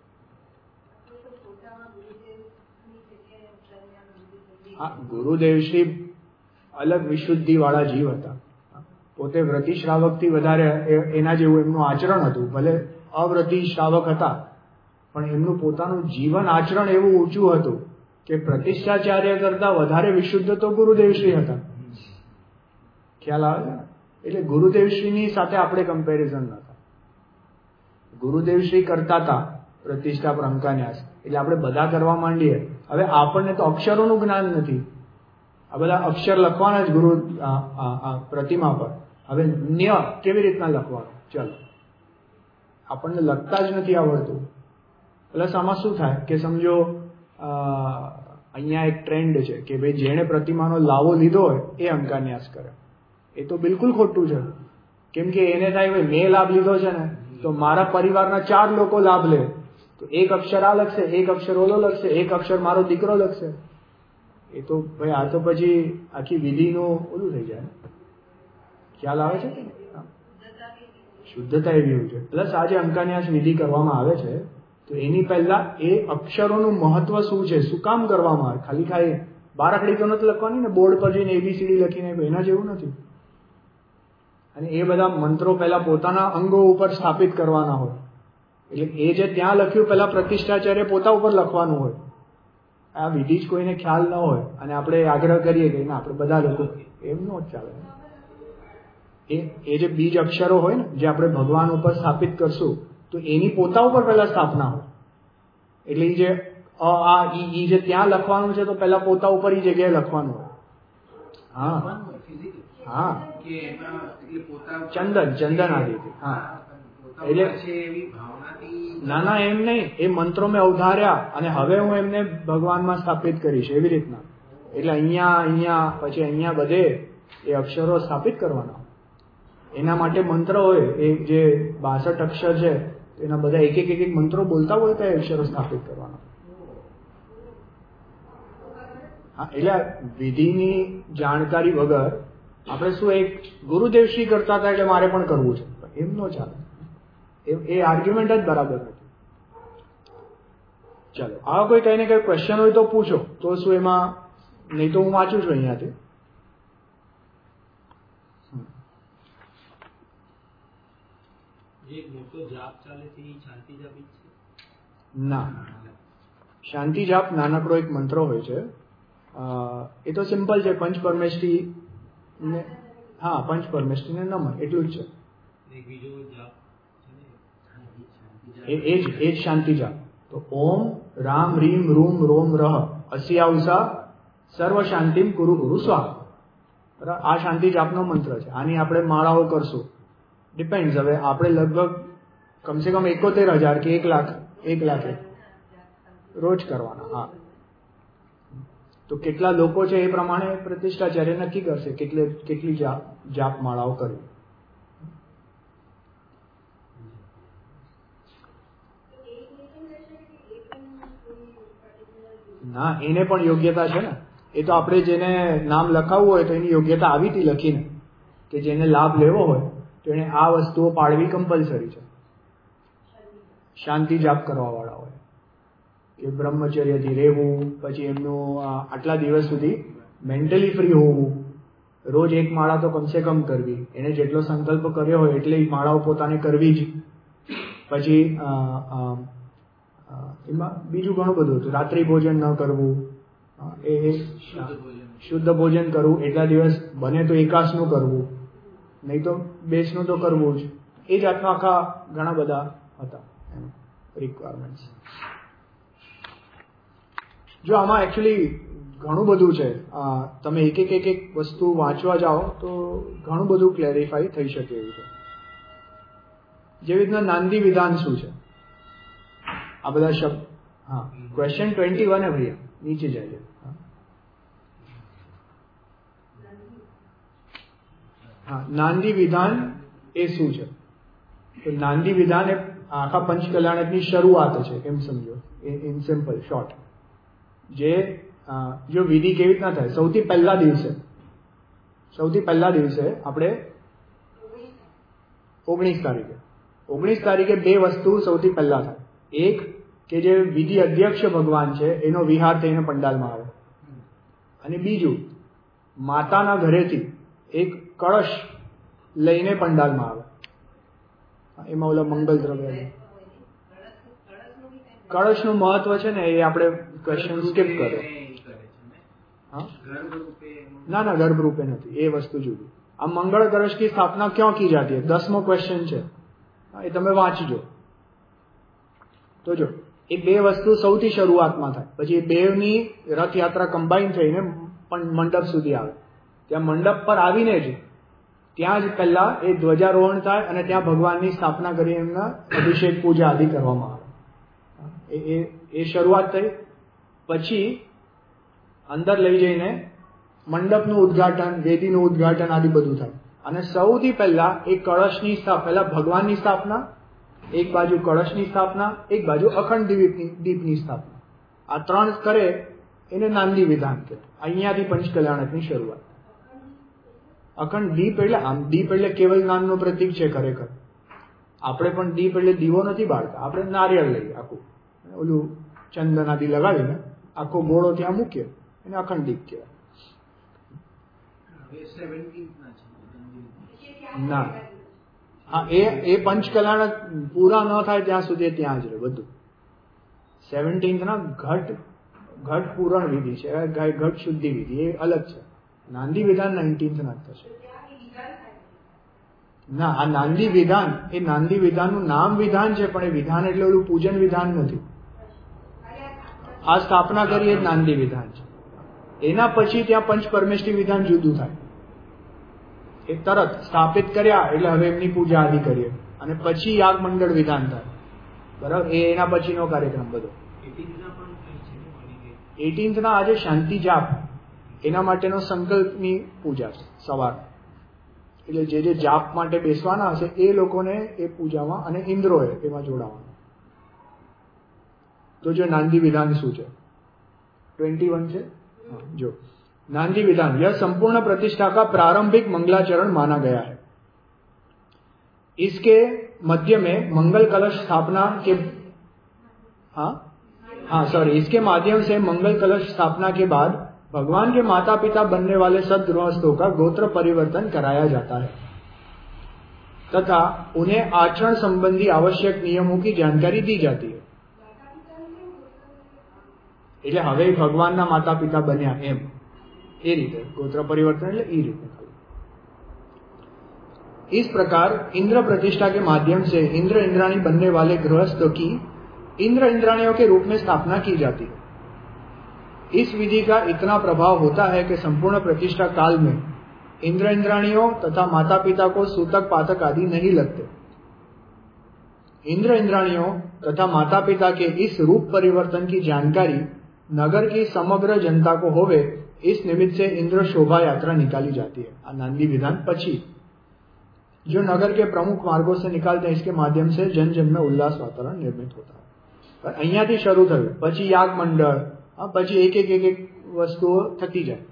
હા ગુરુદેવ શ્રી અલગ વિશુદ્ધિ વાળા જીવ હતા. પોતે વ્રતિ શ્રાવક થી વધારે એના જેવું એમનું આચરણ હતું. ભલે અવ્રતિ શ્રાવક હતા પણ એમનું પોતાનું જીવન આચરણ એવું ઊંચું હતું કે પ્રતિષ્ઠાચાર્ય કરતા વધારે વિશુદ્ધ તો ગુરુદેવશ્રી હતા. ખ્યાલ આવે છે? એટલે ગુરુદેવશ્રીની સાથે આપણે કમ્પેરિઝન નતા. ગુરુદેવશ્રી કરતા હતા પ્રતિષ્ઠા પર અંકાન્યાસ એટલે આપણે બધા કરવા માંડીએ. હવે આપણને તો અક્ષરોનું જ્ઞાન નથી. આ બધા અક્ષર લખવાના જ ગુરુ પ્રતિમા પર. હવે ન્ય કેવી રીતના લખવાનું? ચલો આપણને લખતા જ નથી આવડતું. પ્લસ આમાં શું થાય કે સમજો અહીંયા એક ટ્રેન્ડ છે કે ભાઈ જેણે પ્રતિમાનો લાવો લીધો હોય એ અંકાન્યાસ કરે. એ તો બિલકુલ ખોટું છે. કેમ કે એને થાય ભાઈ મેં લાભ લીધો છે ને તો મારા પરિવારના ચાર લોકો લાભ લે તો એક અક્ષર આ લખશે, એક અક્ષર ઓલો લખશે, એક અક્ષર મારો દીકરો લખશે. એ તો ભાઈ આ તો પછી આખી વિધિનું ઓલું થઈ જાય. ખ્યાલ આવે છે કે શુદ્ધતા એવી હોય છે. પ્લસ આજે અંકાન્યાસ વિધિ કરવામાં આવે છે તો એની પહેલા એ અક્ષરોનું મહત્વ શું છે, શું કામ કરવામાં આવે. ખાલી ખાલી બારાખડી તો નથી લખવાની ને બોર્ડ પર જઈને એબીસીડી લખીને એના જેવું નથી. અને એ બધા મંત્રો પહેલા પોતાના અંગો ઉપર સ્થાપિત કરવાના હોય. એટલે એ જે ત્યાં લખ્યું પહેલા પ્રતિષ્ઠાચાર્ય પોતા ઉપર લખવાનું હોય. આ વિધિ જ કોઈને ખ્યાલ ન હોય અને આપણે આગ્રહ કરીએ કે ના આપણે બધા લોકો એમ નો જ ચાલે. એ એ જે બીજ અક્ષરો હોય ને જે આપણે ભગવાન ઉપર સ્થાપિત કરશું તો એની પોતા ઉપર પહેલા સ્થાપના હોય. એટલે એ જે અ આ ઈ ઈ જે ત્યાં લખવાનું છે તો પહેલા પોતા ઉપર એ જગ્યાએ લખવાનું હોય. હા હા ચંદન ચંદન આદિ. હા એટલે ના ના એમ નહીં, એ મંત્રો મેં અવધાર્યા અને હવે હું એમને ભગવાનમાં સ્થાપિત કરીશ એવી રીતના. એટલે અહીંયા અહીંયા પછી અહીંયા બધે એ અક્ષરો સ્થાપિત કરવાના. એના માટે મંત્ર હોય એ જે બાસઠ અક્ષર છે એના બધા એક એક એક એક મંત્રો બોલતા બોલતા એ અક્ષરો સ્થાપિત કરવાના. હા એટલે વિધિની જાણકારી વગર આપણે શું એક ગુરુદેવશ્રી કરતા હતા એટલે મારે પણ કરવું છે એમ નો ચાલે. એ આર્ગ્યુમેન્ટ જ બરાબર નથી. ચાલો આવા કોઈ કઈ ને કઈ ક્વેશ્ચન હોય તો પૂછો તો શું એમાં, નહીં તો હું વાંચું છું અહીંયાથી. ના શાંતિ જાપ નાનકડો એક મંત્ર હોય છે. એ તો સિમ્પલ છે. પંચ પરમેષ્ઠી ને હા પંચ પરમેષ્ઠી ને નમન એટલું જ છે. એ જ એ જ શાંતિ જાપ. તો ઓમ રામ રીમ રૂમ રોમ રહ અસ્યાઉષા સર્વ શાંતિમ કુરુ કુરુ સ્વાહા. બરાબર, આ શાંતિ જાપનો મંત્ર છે. આની આપણે માળાઓ કરશું. ડિપેન્ડ. હવે આપણે લગભગ કમસે કમ એકોતેર હજાર કે એક લાખ એક લાખ રોજ કરવાના. હા તો કેટલા લોકો છે એ પ્રમાણે પ્રતિષ્ઠાચાર્ય નક્કી કરશે કેટલે કેટલી જાપ જાપ માળાઓ કરવી. ના એને પણ યોગ્યતા છે ને. એ તો આપણે જેને નામ લખાવવું હોય તો એની યોગ્યતા આવી હતી લખીને કે જેને લાભ લેવો હોય તો એને આ વસ્તુઓ પાડવી કમ્પલસરી છે. શાંતિ જાપ કરવા વાળા હોય કે બ્રહ્મચર્યથી રહેવું, પછી એમનું આટલા દિવસ સુધી મેન્ટલી ફ્રી હોવું, રોજ એક માળા તો કમસે કમ કરવી. એને જેટલો સંકલ્પ કર્યો હોય એટલે માળાઓ પોતાને કરવી જ. પછી એમાં બીજું ઘણું બધું હતું. રાત્રિ ભોજન ન કરવું, એ શુદ્ધ ભોજન કરવું, એટલા દિવસ બને તો એકાસનું કરવું, નહીં તો બેસનું તો કરવું જ. એ જાતના આખા ઘણા બધા હતા રિક્વાયરમેન્ટ્સ. જો આમાં એકચ્યુઅલી ઘણું બધું છે. તમે એક એક એક એક વસ્તુ વાંચવા જાઓ તો ઘણું બધું ક્લેરિફાઈ થઈ શકે એવું છે. જેવી રીતના નાંદી વિધાન શું છે, આ બધા શબ્દ. હા, ક્વેશ્ચન ટ્વેન્ટી વન હે ભૈયા, નીચે જાય. હા, નાંદી વિધાન એ શું છે? તો નાંદી વિધાન એ આખા પંચકલ્યાણકની શરૂઆત છે, એમ સમજો, ઇન સિમ્પલ શોર્ટ. જે જો વિધિ કેવી રીતના થાય, સૌથી પહેલા દિવસે સૌથી પહેલા દિવસે આપણે ઓગણીસ તારીખે ઓગણીસ તારીખે બે વસ્તુ સૌથી પહેલા થાય. એક કે જે વિધિ અધ્યક્ષ ભગવાન છે એનો વિહાર થઈને પંડાલમાં આવે, અને બીજું માતાના ઘરેથી એક કળશ લઈને પંડાલમાં આવે. એમાં ઓલા મંગલ દ્રવ્ય, કળશનું મહત્વ છે ને, એ આપણે ક્વેશ્ચન સ્કીપ કર્યો. ના ના, ગર્ભ રૂપે નથી, એ વસ્તુ જુદી. આ મંગળ કળશ की स्थापना क्यों की जाती है, દસમો ક્વેશ્ચન છે, એ તમે વાંચજો. તો જો એ બે વસ્તુ સૌથી શરૂઆતમાં થાય, પછી એ બેની રથયાત્રા કમ્બાઈન થઈને મંડપ સુધી આવે. ત્યાં મંડપ પર આવીને જ ત્યાં જ પહેલા એ ધ્વજારોહણ થાય અને ત્યાં ભગવાનની સ્થાપના કરી એમના અભિષેક પૂજા આદિ કરવામાં આવે. એ એ શરૂઆત થઈ. પછી અંદર લઈ જઈને મંડપનું ઉદ્ઘાટન, વેદીનું ઉદ્ઘાટન આદિ બધું થાય. અને સૌથી પહેલા એ કળશની સ્થાપના, પહેલા ભગવાનની સ્થાપના, એક બાજુ કળશની સ્થાપના, એક બાજુ અખંડ દીપની દીપની સ્થાપના. આ ત્રણ કરે એને નાંદી વિધાન કહેવાય. અહીંયાથી પંચકલ્યાણકની શરૂઆત. અખંડ દીપ એટલે આમ દીપ એટલે કેવલ જ્ઞાનનું પ્રતીક છે ખરેખર. આપણે પણ દીપ એટલે દીવો નથી બાળતા, આપણે નારિયેળ લઈએ આખું, ઓલું ચંદન આદિ લગાવીને આખો ગોળો ત્યાં મૂકીએ, એને અખંડ દીપ કહેવાય. ના, હા, એ એ પંચકલ્યાણક પૂરા ન થાય ત્યાં સુધી ત્યાં જ રહે બધું. સેવન્ટીન્થ ના ઘટ ઘટ પૂરણ વિધિ છે, ઘટ શુદ્ધિ વિધિ, એ અલગ છે. નાંદી વિધાન નાઇન્ટીન્થ ના થશે. ના, આ નાંદી વિધાન, એ નાંદી વિધાનનું નામ વિધાન છે, પણ એ વિધાન એટલે ઓલું પૂજન વિધાન નથી. આ સ્થાપના કરી એ નાંદી વિધાન છે. એના પછી ત્યાં પંચ પરમેષ્ઠી વિધાન જુદું થાય. એ તરત સ્થાપિત કર્યા એટલે હવે એમની પૂજા આદિ કરીએ, અને પછી યાગ મંડળ વિધાન થાય. બરાબર, એ એના પછીનો કાર્યક્રમ બધો. એટીન્થ ના આજે શાંતિ જાપ, એના માટેનો સંકલ્પની પૂજા છે સવાર. એટલે જે જે જાપ માટે બેસવાના હશે એ લોકોને એ પૂજામાં અને ઇન્દ્રોએ એમાં જોડાવાના. તો જો નાંદી વિધાન શું છે, ट्वेंटी वन છે. जो नांदी विधान यह संपूर्ण प्रतिष्ठा का प्रारंभिक मंगलाचरण माना गया है. इसके मध्य में मंगल कलश स्थापना के हाँ हाँ सॉरी इसके माध्यम से मंगल कलश स्थापना के बाद भगवान के माता पिता बनने वाले सद्गृहस्थों का गोत्र परिवर्तन कराया जाता है तथा उन्हें आचरण संबंधी आवश्यक नियमों की जानकारी दी जाती है. એટલે હવે ભગવાનના માતા પિતા બન્યા એમ, એ રીતે ગોત્ર પરિवर्तन એટલે એ રીતે. इस प्रकार इंद्र प्रतिष्ठा के माध्यम से इंद्र इंद्राणी बनने वाले गृहस्थों की इंद्र इंद्राणियों के रूप में स्थापना की जाती है. इस विधि का इतना प्रभाव होता है कि संपूर्ण प्रतिष्ठा काल में इंद्र इंद्राणियों तथा माता पिता को सूतक पातक आदि नहीं लगते. इंद्र इंद्राणियों तथा माता पिता के इस रूप परिवर्तन की जानकारी नगर की समग्र जनता को होवे, इस निमित्त से इंद्र शोभा यात्रा निकाली जाती है. आ नांदी विधान पची जो नगर के प्रमुख मार्गों से निकालते हैं, इसके माध्यम से जन जन में उल्लास वातावरण निर्मित होता है. पर અહીંયાથી શરૂ થયું, પછી યાગ મંડળ, પછી એક એક એક એક વસ્તુઓ થતી જાય.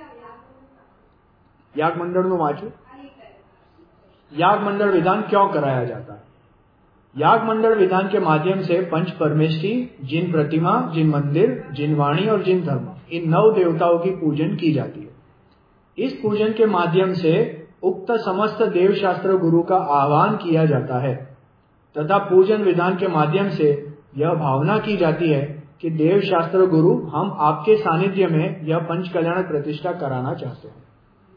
याग मंडल નું વાંચું. याग मंडल विधान क्यों कराया जाता है? याग मंडल विधान के माध्यम से पंच परमेष्ठी, जिन प्रतिमा, जिन मंदिर, जिन वाणी और जिन धर्म, इन नौ देवताओं की पूजन की जाती है. इस पूजन के माध्यम से उक्त समस्त देव शास्त्र गुरु का आह्वान किया जाता है तथा पूजन विधान के माध्यम से यह भावना की जाती है कि देव शास्त्र गुरु हम आपके सानिध्य में यह पंच कल्याणक प्रतिष्ठा कराना चाहते हैं।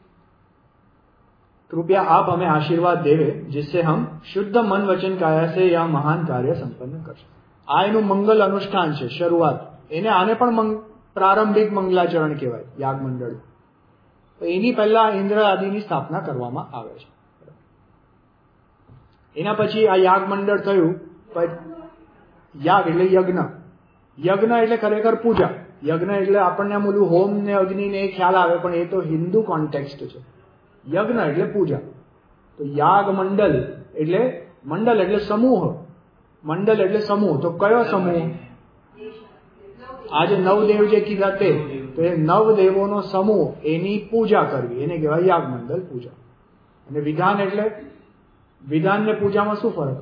कृपया आप हमें आशीर्वाद देवे जिससे हम शुद्ध मन वचन काया से यह महान कार्य संपन्न कर सकें। આ એનું મંગલ અનુષ્ઠાન છે, શરૂઆત. એને આને પણ પ્રારંભિક મંગલાચરણ કહેવાય, યાગ મંડળ. તો એની પહેલા ઇન્દ્ર આદિની સ્થાપના કરવામાં આવે છે. એના પછી આ યાગ મંડળ થયું. યાગ એટલે યજ્ઞ. યજ્ઞ એટલે ખરેખર પૂજા. યજ્ઞ એટલે આપણને આમ ઓલું હોમ ને અગ્નિ ને એ ખ્યાલ આવે, પણ એ તો હિન્દુ કોન્ટેક્સ્ટ છે. યજ્ઞ એટલે પૂજા. તો યાગ મંડળ એટલે મંડળ એટલે સમૂહ. મંડળ એટલે સમૂહ. તો કયો સમૂહ? આજે નવદેવ જે કીધા તે, તો એ નવદેવોનો સમૂહ, એની પૂજા કરવી, એને કહેવાય યાગ મંડળ પૂજા. અને વિધાન એટલે વિધાન ને પૂજામાં શું ફરક?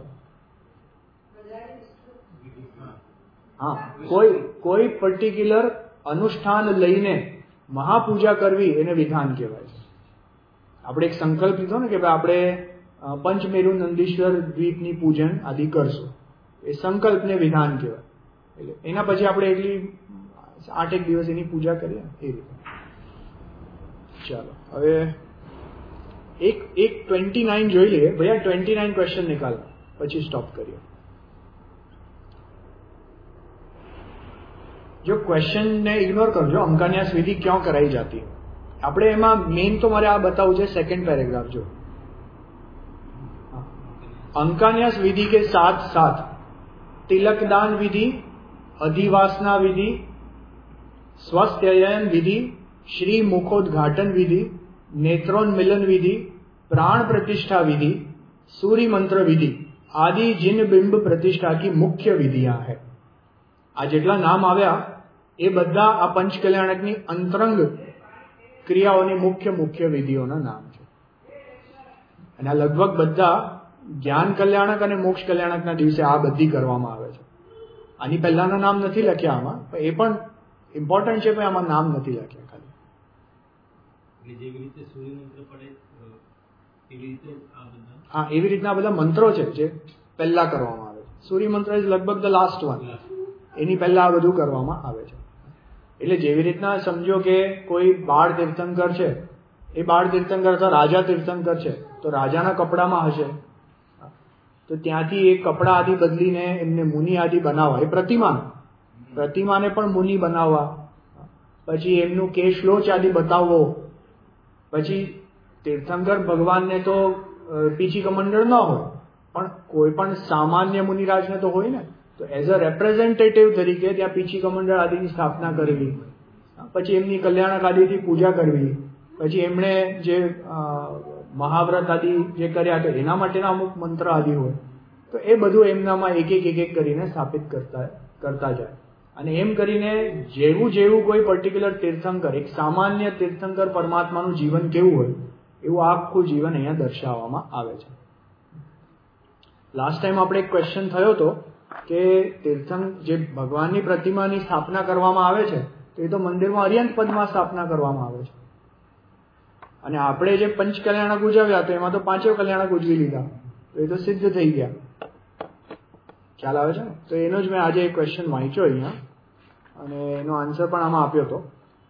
હા, કોઈ કોઈ પર્ટિક્યુલર અનુષ્ઠાન લઈને મહાપૂજા કરવી એને વિધાન કહેવાય છે. આપણે એક સંકલ્પ લીધો ને કે ભાઈ આપણે પંચમેરુ નંદીશ્વર દ્વીપની પૂજન આદિ કરશું, એ સંકલ્પને વિધાન કહેવાય. એટલે એના પછી આપણે એટલી આઠેક દિવસ એની પૂજા કરીએ એ રીતે. ચાલો હવે એક એક ટ્વેન્ટી નાઇન જોઈ લઈએ. ભૈયા ટ્વેન્ટી નાઇન ક્વેશ્ચન નિકાલ, પછી સ્ટોપ કરીએ. જો ક્વેશ્ચન ને ઇગ્નોર કરજો, અંકાન્યાસ વિધિ ક્યાં કરાઈ જાતી. આપણે એમાં મેઇન તો મારે આ બતાવવું છે સેકન્ડ પેરેગ્રાફ. જો अंकान्यास विधि के साथ साथ तिलकदान विधि, अधिवासना विधि, स्वस्थयन विधि, श्री मुखोद्घाटन विधि, नेत्रोन्मिलन विधि, प्राण प्रतिष्ठा विधि, सूर्य मंत्र विधि आदि जिन बिंब प्रतिष्ठा की मुख्य विधियां है. आ जेटला नाम आव्या ए बधा आ पंच कल्याणकनी अंतरंग क्रियाओनी मुख्य मुख्य विधिओना नाम छे. अने आ लगभग बधा ज्ञान कल्याणक અને મોક્ષ કલ્યાણકના દિવસે આ બધી કરવામાં આવે છે. આની પહેલાના નામ નથી લખ્યા આમાં, પણ એ પણ ઇમ્પોર્ટન્ટ છે, પણ આમાં નામ નથી લખ્યા ખાલી. જેવી રીતે સૂર્ય મંત્ર પડે એવી રીતે આ બધા હા એવી રીતના બધા મંત્રો છે જે પહેલા કરવામાં આવે છે. સૂર્ય મંત્ર ઇઝ લગભગ ધ લાસ્ટ વન, એની પહેલા આ બધું કરવામાં આવે છે. એટલે જેવી રીતના સમજો કે કોઈ બાળ તીર્થંકર છે, એ બાળ તીર્થંકર અથવા રાજા તીર્થંકર છે, તો રાજાના કપડામાં હશે, તો ત્યાંથી એ કપડા આદિ બદલીને એમને મુનિ આદિ બનાવવા, એ પ્રતિમા પ્રતિમાને પણ મુનિ બનાવવા, પછી એમનું કેશલોચ આદિ બતાવવો. પછી તીર્થંકર ભગવાનને તો પીછી કમંડળ ન હોય, પણ કોઈ પણ સામાન્ય મુનિરાજને તો હોય ને, તો એઝ અ રેપ્રેઝેન્ટેટિવ તરીકે ત્યાં પીછી કમંડળ આદિની સ્થાપના કરવી, પછી એમની કલ્યાણક આદિથી પૂજા કરવી, પછી એમણે જે મહાવ્રત આદિ જે કર્યા તો એના માટેના અમુક મંત્ર આદિ હોય, તો એ બધું એમનામાં એક એક એક એક કરીને સ્થાપિત કરતા કરતા જાય. અને એમ કરીને જેવું જેવું કોઈ પર્ટિક્યુલર તીર્થંકર, એક સામાન્ય તીર્થંકર પરમાત્માનું જીવન કેવું હોય એવું આખું જીવન અહીંયા દર્શાવવામાં આવે છે. લાસ્ટ ટાઈમ આપણે એક ક્વેશ્ચન થયો હતો કે તીર્થંક જે ભગવાનની પ્રતિમાની સ્થાપના કરવામાં આવે છે, તો એ તો મંદિરમાં અર્યંત પદમાં સ્થાપના કરવામાં આવે છે. અને આપણે જે પંચ કલ્યાણક ઉજવ્યા તો એમાં તો પાંચેય કલ્યાણક ઉજવી લીધા, તો એ તો સિદ્ધ થઈ ગયા. ખ્યાલ આવે છે ને? તો એનો જ મેં આજે એક ક્વેશ્ચન વાંચ્યો અહીંયા, અને એનો આન્સર પણ આમાં આપ્યો હતો.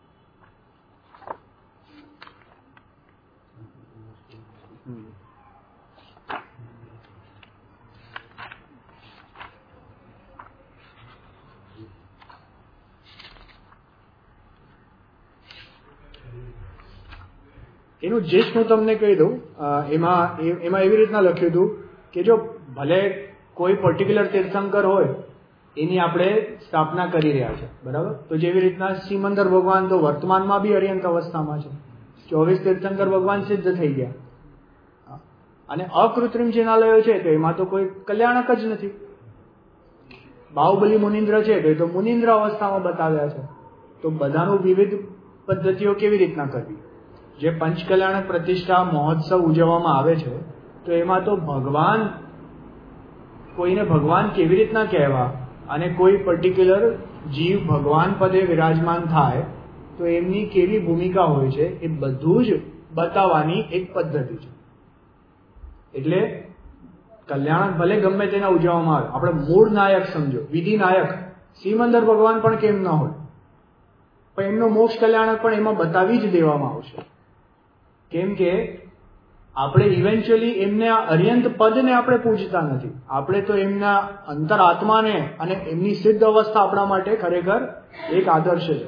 એનું જેસ્ટ હું તમને કહી દઉં. એમાં એમાં એવી રીતના લખ્યું હતું કે જો ભલે કોઈ પર્ટિક્યુલર તીર્થંકર હોય એની આપણે સ્થાપના કરી રહ્યા છે, બરાબર, તો જેવી રીતના સિમંદર ભગવાન તો વર્તમાનમાં બી અર્યંત અવસ્થામાં છે, ચોવીસ તીર્થંકર ભગવાન સિદ્ધ થઈ ગયા. અને અકૃત્રિમ જિનાલયો છે તો એમાં તો કોઈ કલ્યાણક જ નથી. બાહુબલી મુનિન્દ્ર છે તો એ તો મુનિન્દ્ર અવસ્થામાં બતાવ્યા છે. તો બધાનું વિવિધ પદ્ધતિઓ કેવી રીતના કરવી. જે પંચ કલ્યાણક પ્રતિષ્ઠા મહોત્સવ ઉજવવામાં આવે છે, તો એમાં તો ભગવાન, કોઈને ભગવાન કેવી રીતના કહેવા અને કોઈ પર્ટિક્યુલર જીવ ભગવાન પદે વિરાજમાન થાય તો એમની કેવી ભૂમિકા હોય છે, એ બધું જ બતાવવાની એક પદ્ધતિ છે. એટલે કલ્યાણક ભલે ગમે તેના ઉજવવામાં આવે, આપણે મૂળ નાયક સમજો, વિધિ નાયક સિમંદર ભગવાન પણ કેમ ન હોય, પણ એમનો મોક્ષ કલ્યાણક પણ એમાં બતાવી જ દેવામાં આવશે. કેમ કે આપણે ઇવેન્ચ્યુઅલી એમને આ અર્યંત પદને આપણે પૂજતા નથી, આપણે તો એમના અંતર આત્માને અને એમની સિદ્ધ અવસ્થા આપણા માટે ખરેખર એક આદર્શ છે.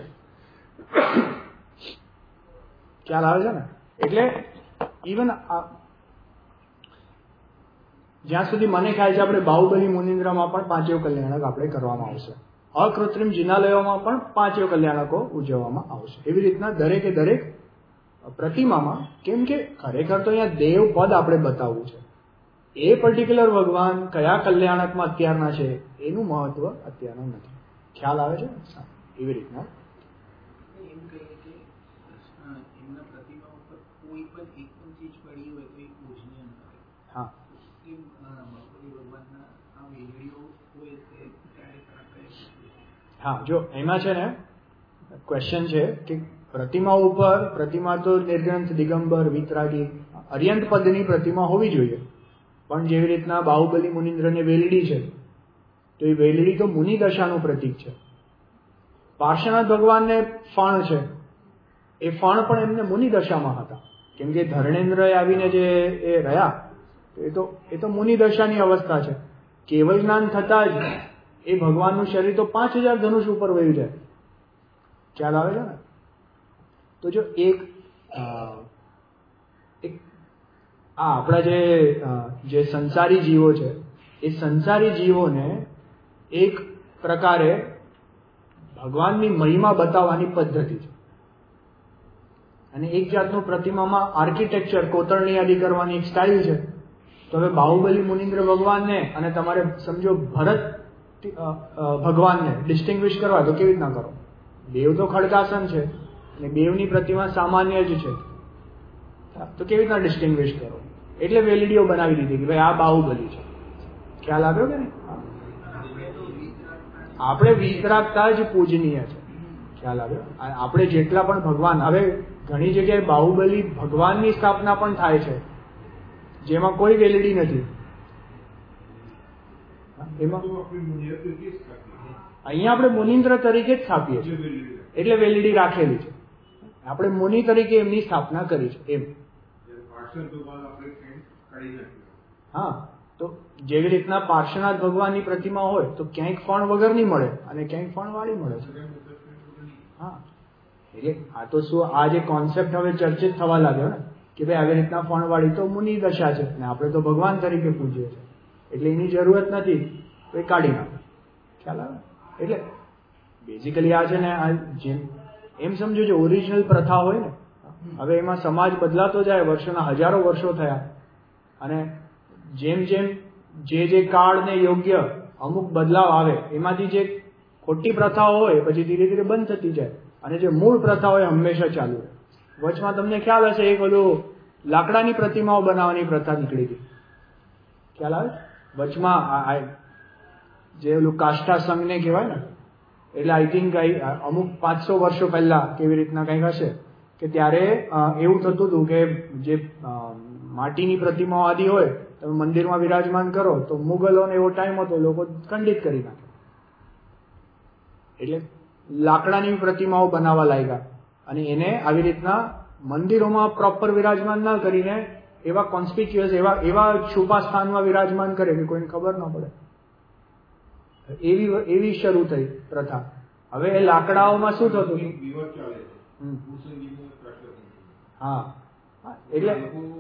ખ્યાલ આવે છે ને? એટલે ઇવન જ્યાં સુધી મને ખ્યાલ છે આપણે બાહુબલી મુનિન્દ્રમાં પણ પાંચેય કલ્યાણક આપણે કરવામાં આવશે, અકૃત્રિમ જિનાલયોમાં પણ પાંચેય કલ્યાણકો ઉજવવામાં આવશે. એવી રીતના દરેકે દરેક પ્રતિમામાં, કેમ કે ખરેખર તો અહીંયા દેવ પદ આપણે બતાવવું છે, એ પર્ટિક્યુલર ભગવાન કયા કલ્યાણકમાં અત્યારના છે એનું મહત્વ અત્યારનું નથી. ખ્યાલ આવે છે? એવી રીતના એમ કહીએ કે એમના પ્રતિમા ઉપર કોઈ પણ એક પણ ચીજ પડી હોય તો એ પૂજનીય નથી. હા, એમ બાહુબલી ભગવાનના આ વેલડીઓ હોય તે ત્યારે હા, જો એમાં છે ને ક્વેશ્ચન છે કે પ્રતિમા ઉપર, પ્રતિમા તો નિર્ગ્રંથ, દિગંબર, વિતરાગી, અર્યંત પદની પ્રતિમા હોવી જોઈએ, પણ જેવી રીતના બાહુબલી મુનિન્દ્રને વેલડી છે તો એ વેલડી તો મુનિ દશાનું પ્રતીક છે. પાર્શ્વનાથ ભગવાનને ફણ છે, એ ફણ પણ એમને મુનિ દશામાં હતા, કેમ કે ધર્ણેન્દ્ર આવીને જે એ રહ્યા એ તો એ તો મુનિ દશાની અવસ્થા છે. કેવલ જ્ઞાન થતા જ એ ભગવાનનું શરીર તો પાંચ હજાર ધનુષ ઉપર વયું જાય. ખ્યાલ આવે છે ને? તો જો એક એક આ આપણા જે જે સંસારી જીવો છે, એ સંસારી જીવોને એક પ્રકારે ભગવાનની મહિમા બતાવવાની પદ્ધતિ છે, અને એક જાતનું પ્રતિમામાં આર્કિટેક્ચર, કોતરણી યાદી કરવાની એક સ્ટાઇલ છે. તો હવે બાહુબલી મુનિન્દ્ર ભગવાનને અને તમારે સમજો ભરત ભગવાનને ડિસ્ટિંગ્વિશ કરવા તો કેવી રીતના કરો? દેવ તો ખડગાસન છે અને દેવની પ્રતિમા સામાન્ય જ છે, તો કેવી રીતના ડિસ્ટિંગ્વિશ કરો? એટલે વેલીડીઓ બનાવી દીધી કે ભાઈ આ બાહુબલી છે. ખ્યાલ આવ્યો કે નહીં? આપણે વિતરાગતા જ પૂજનીય છે. ખ્યાલ આવ્યો? આપણે જેટલા પણ ભગવાન, હવે ઘણી જગ્યાએ બાહુબલી ભગવાનની સ્થાપના પણ થાય છે જેમાં કોઈ વેલીડી નથી. એમાં અહીંયા આપણે મુનિન્દ્ર તરીકે જ સ્થાપીએ છીએ, એટલે વેલીડી રાખેલી છે. આપણે મુનિ તરીકે એમની સ્થાપના કરી છે એમ. હા, તો જેવી રીતના પાર્શ્વનાથ ભગવાનની પ્રતિમા હોય તો ક્યાંક ફણ વગરની મળે અને ક્યાંક ફણ વાળી મળે છે. હા, એટલે આ તો શું, આ જે કોન્સેપ્ટ હવે ચર્ચિત થવા લાગ્યો ને કે ભાઈ આવી રીતના ફણ વાળી તો મુનિ દશા છે ને આપણે તો ભગવાન તરીકે પૂજીએ છીએ, એટલે એની જરૂરત નથી તો એ કાઢી નાખે. ખ્યાલ આવે? એટલે બેઝિકલી આ છે ને, આ જેમ એમ સમજો છો ઓરિજિનલ પ્રથા હોય ને, હવે એમાં સમાજ બદલાતો જાય, વર્ષોના હજારો વર્ષો થયા, અને જેમ જેમ જે જે કાળને યોગ્ય અમુક બદલાવ આવે એમાંથી જે ખોટી પ્રથાઓ હોય પછી ધીરે ધીરે બંધ થતી જાય, અને જે મૂળ પ્રથા હોય હંમેશા ચાલુ રહે. વચમાં તમને ખ્યાલ હશે એક ઓલું લાકડાની પ્રતિમાઓ બનાવવાની પ્રથા નીકળી હતી. ખ્યાલ આવે? વચમાં જે ઓલું કાષ્ઠા સંઘને કહેવાય ને, એટલે આઈ થિંક અમુક પાંચસો વર્ષો પહેલા કેવી રીતના કંઈક હશે કે ત્યારે એવું થતું હતું કે જે માટીની પ્રતિમાઓ આદિ હોય તમે મંદિરમાં વિરાજમાન કરો તો મુગલોને એવો ટાઈમ હતો, લોકો ખંડિત કરી નાખે, એટલે લાકડાની પ્રતિમાઓ બનાવવા લાગ્યા, અને એને આવી રીતના મંદિરોમાં પ્રોપર વિરાજમાન ના કરીને એવા કોન્સ્પિક્યુઅસ, એવા એવા છુપા સ્થાનમાં વિરાજમાન કરે કે કોઈને ખબર ન પડે. એવી એવી શરૂ થઈ પ્રથા. હવે એ લાકડાઓમાં શું થતું? હા, એટલે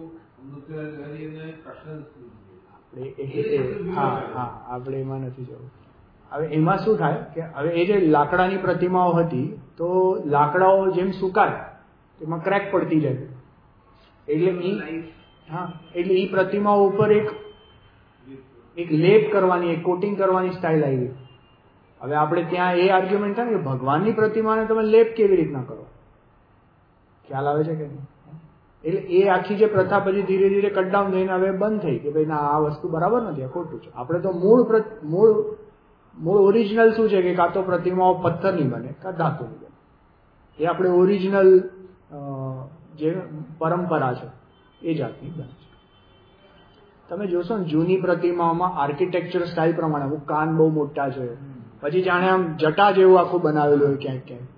હા હા આપણે એમાં નથી જવું. હવે એમાં શું થાય કે હવે એ જે લાકડાની પ્રતિમાઓ હતી તો લાકડાઓ જેમ સુકાય એમાં ક્રેક પડતી જાય, એટલે ઈ હા એટલે ઈ પ્રતિમાઓ ઉપર એક એક લેપ કરવાની, એક કોટિંગ કરવાની સ્ટાઇલ આવી. હવે આપણે ત્યાં એ આર્ગ્યુમેન્ટ થાય કે ભગવાનની પ્રતિમાને તમે લેપ કેવી રીતના કરો? ખ્યાલ આવે છે કે નહીં? એટલે એ આખી જે પ્રથા પછી ધીરે ધીરે કટડાઉન થઈને હવે બંધ થઈ કે ભાઈ ના, આ વસ્તુ બરાબર નથી, આ ખોટું છે. આપણે તો મૂળ મૂળ મૂળ ઓરિજિનલ શું છે કે કાં તો પ્રતિમાઓ પથ્થરની બને કાં ધાતુની બને, એ આપણે ઓરિજિનલ જે પરંપરા છે એ જાતની બને છે. તમે જોશો ને જૂની પ્રતિમાઓમાં આર્કિટેક્ચર સ્ટાઇલ પ્રમાણે અમુક કાન બહુ મોટા છે, પછી જાણે આમ જટા જેવું આખું બનાવેલું હોય ક્યાંક ક્યાંક.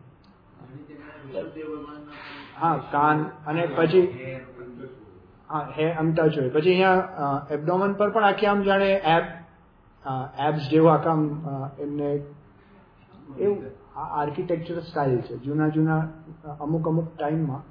હા કાન અને પછી હા હે આમ ટચ હોય, પછી અહીંયા એબડોમન પર પણ આખી આમ જાણે એબ એબ્સ જેવું આખા એમને એવું આર્કિટેક્ચર સ્ટાઇલ છે જૂના જૂના અમુક અમુક ટાઈમમાં.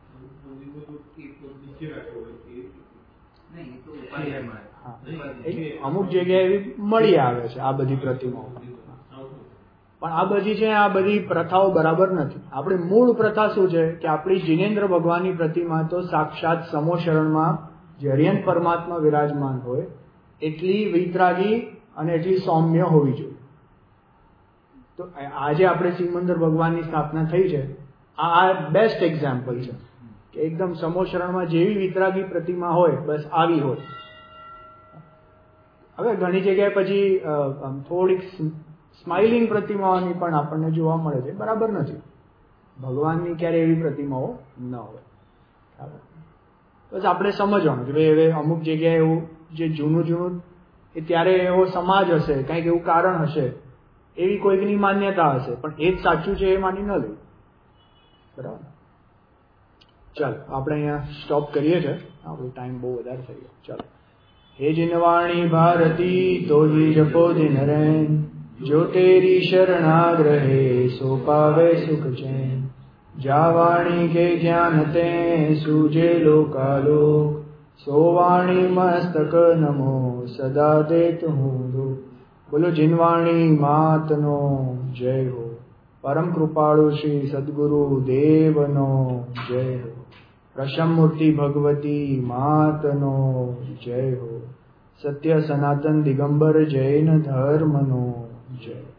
અમુક જગ્યાએ એવી મળી આવે છે આ બધી પ્રતિમાઓ, પણ આ બધી છે આ બધી પ્રથાઓ બરાબર નથી. આપણી મૂળ પ્રથા શું છે કે આપણી જિનેન્દ્ર ભગવાનની પ્રતિમા તો સાક્ષાત સમો શરણમાં જે અરિયંત પરમાત્મા વિરાજમાન હોય એટલી વિતરાગી અને એટલી સૌમ્ય હોવી જોઈએ. તો આજે આપણે સિમંદર ભગવાનની સ્થાપના થઈ છે, આ બેસ્ટ એક્ઝામ્પલ છે કે એકદમ સમો શરણમાં જેવી વિતરાગી પ્રતિમા હોય બસ આવી હોય. હવે ઘણી જગ્યાએ પછી થોડીક સ્માઇલિંગ પ્રતિમાઓની પણ આપણને જોવા મળે છે, બરાબર નથી. ભગવાનની ક્યારે એવી પ્રતિમાઓ ન હોય. બસ આપણે સમજવાનું કે ભાઈ હવે અમુક જગ્યાએ એવું જે જૂનું જૂનું એ ત્યારે એવો સમાજ હશે, કંઈક એવું કારણ હશે, એવી કોઈકની માન્યતા હશે, પણ એ જ સાચું છે એ માની ન લે. બરાબર. ચાલો આપણે અહીંયા સ્ટોપ કરીએ છીએ, આપણો ટાઈમ બહુ વધારે થઈ ગયો. ચાલો. હે જિનવાણી ભારતી તો જી જપો દિન રેન, જો તેરી શરણાગ્રહે સો પાવે સુખ ચैन, જા વાણી કે જ્ઞાન તે સૂજે લોકાલોક, સો વાણી મસ્તક નમો સદા દેત હું દુઃખ. બોલો જિનવાણી માતનો જય હો. પરમ કૃપાળુ શ્રી સદગુરુ દેવનો જય હો. પ્રશમમૂર્તિ ભગવતી માતનો જય હો. સત્ય સનાતન દિગંબર જૈન ધર્મનો જય.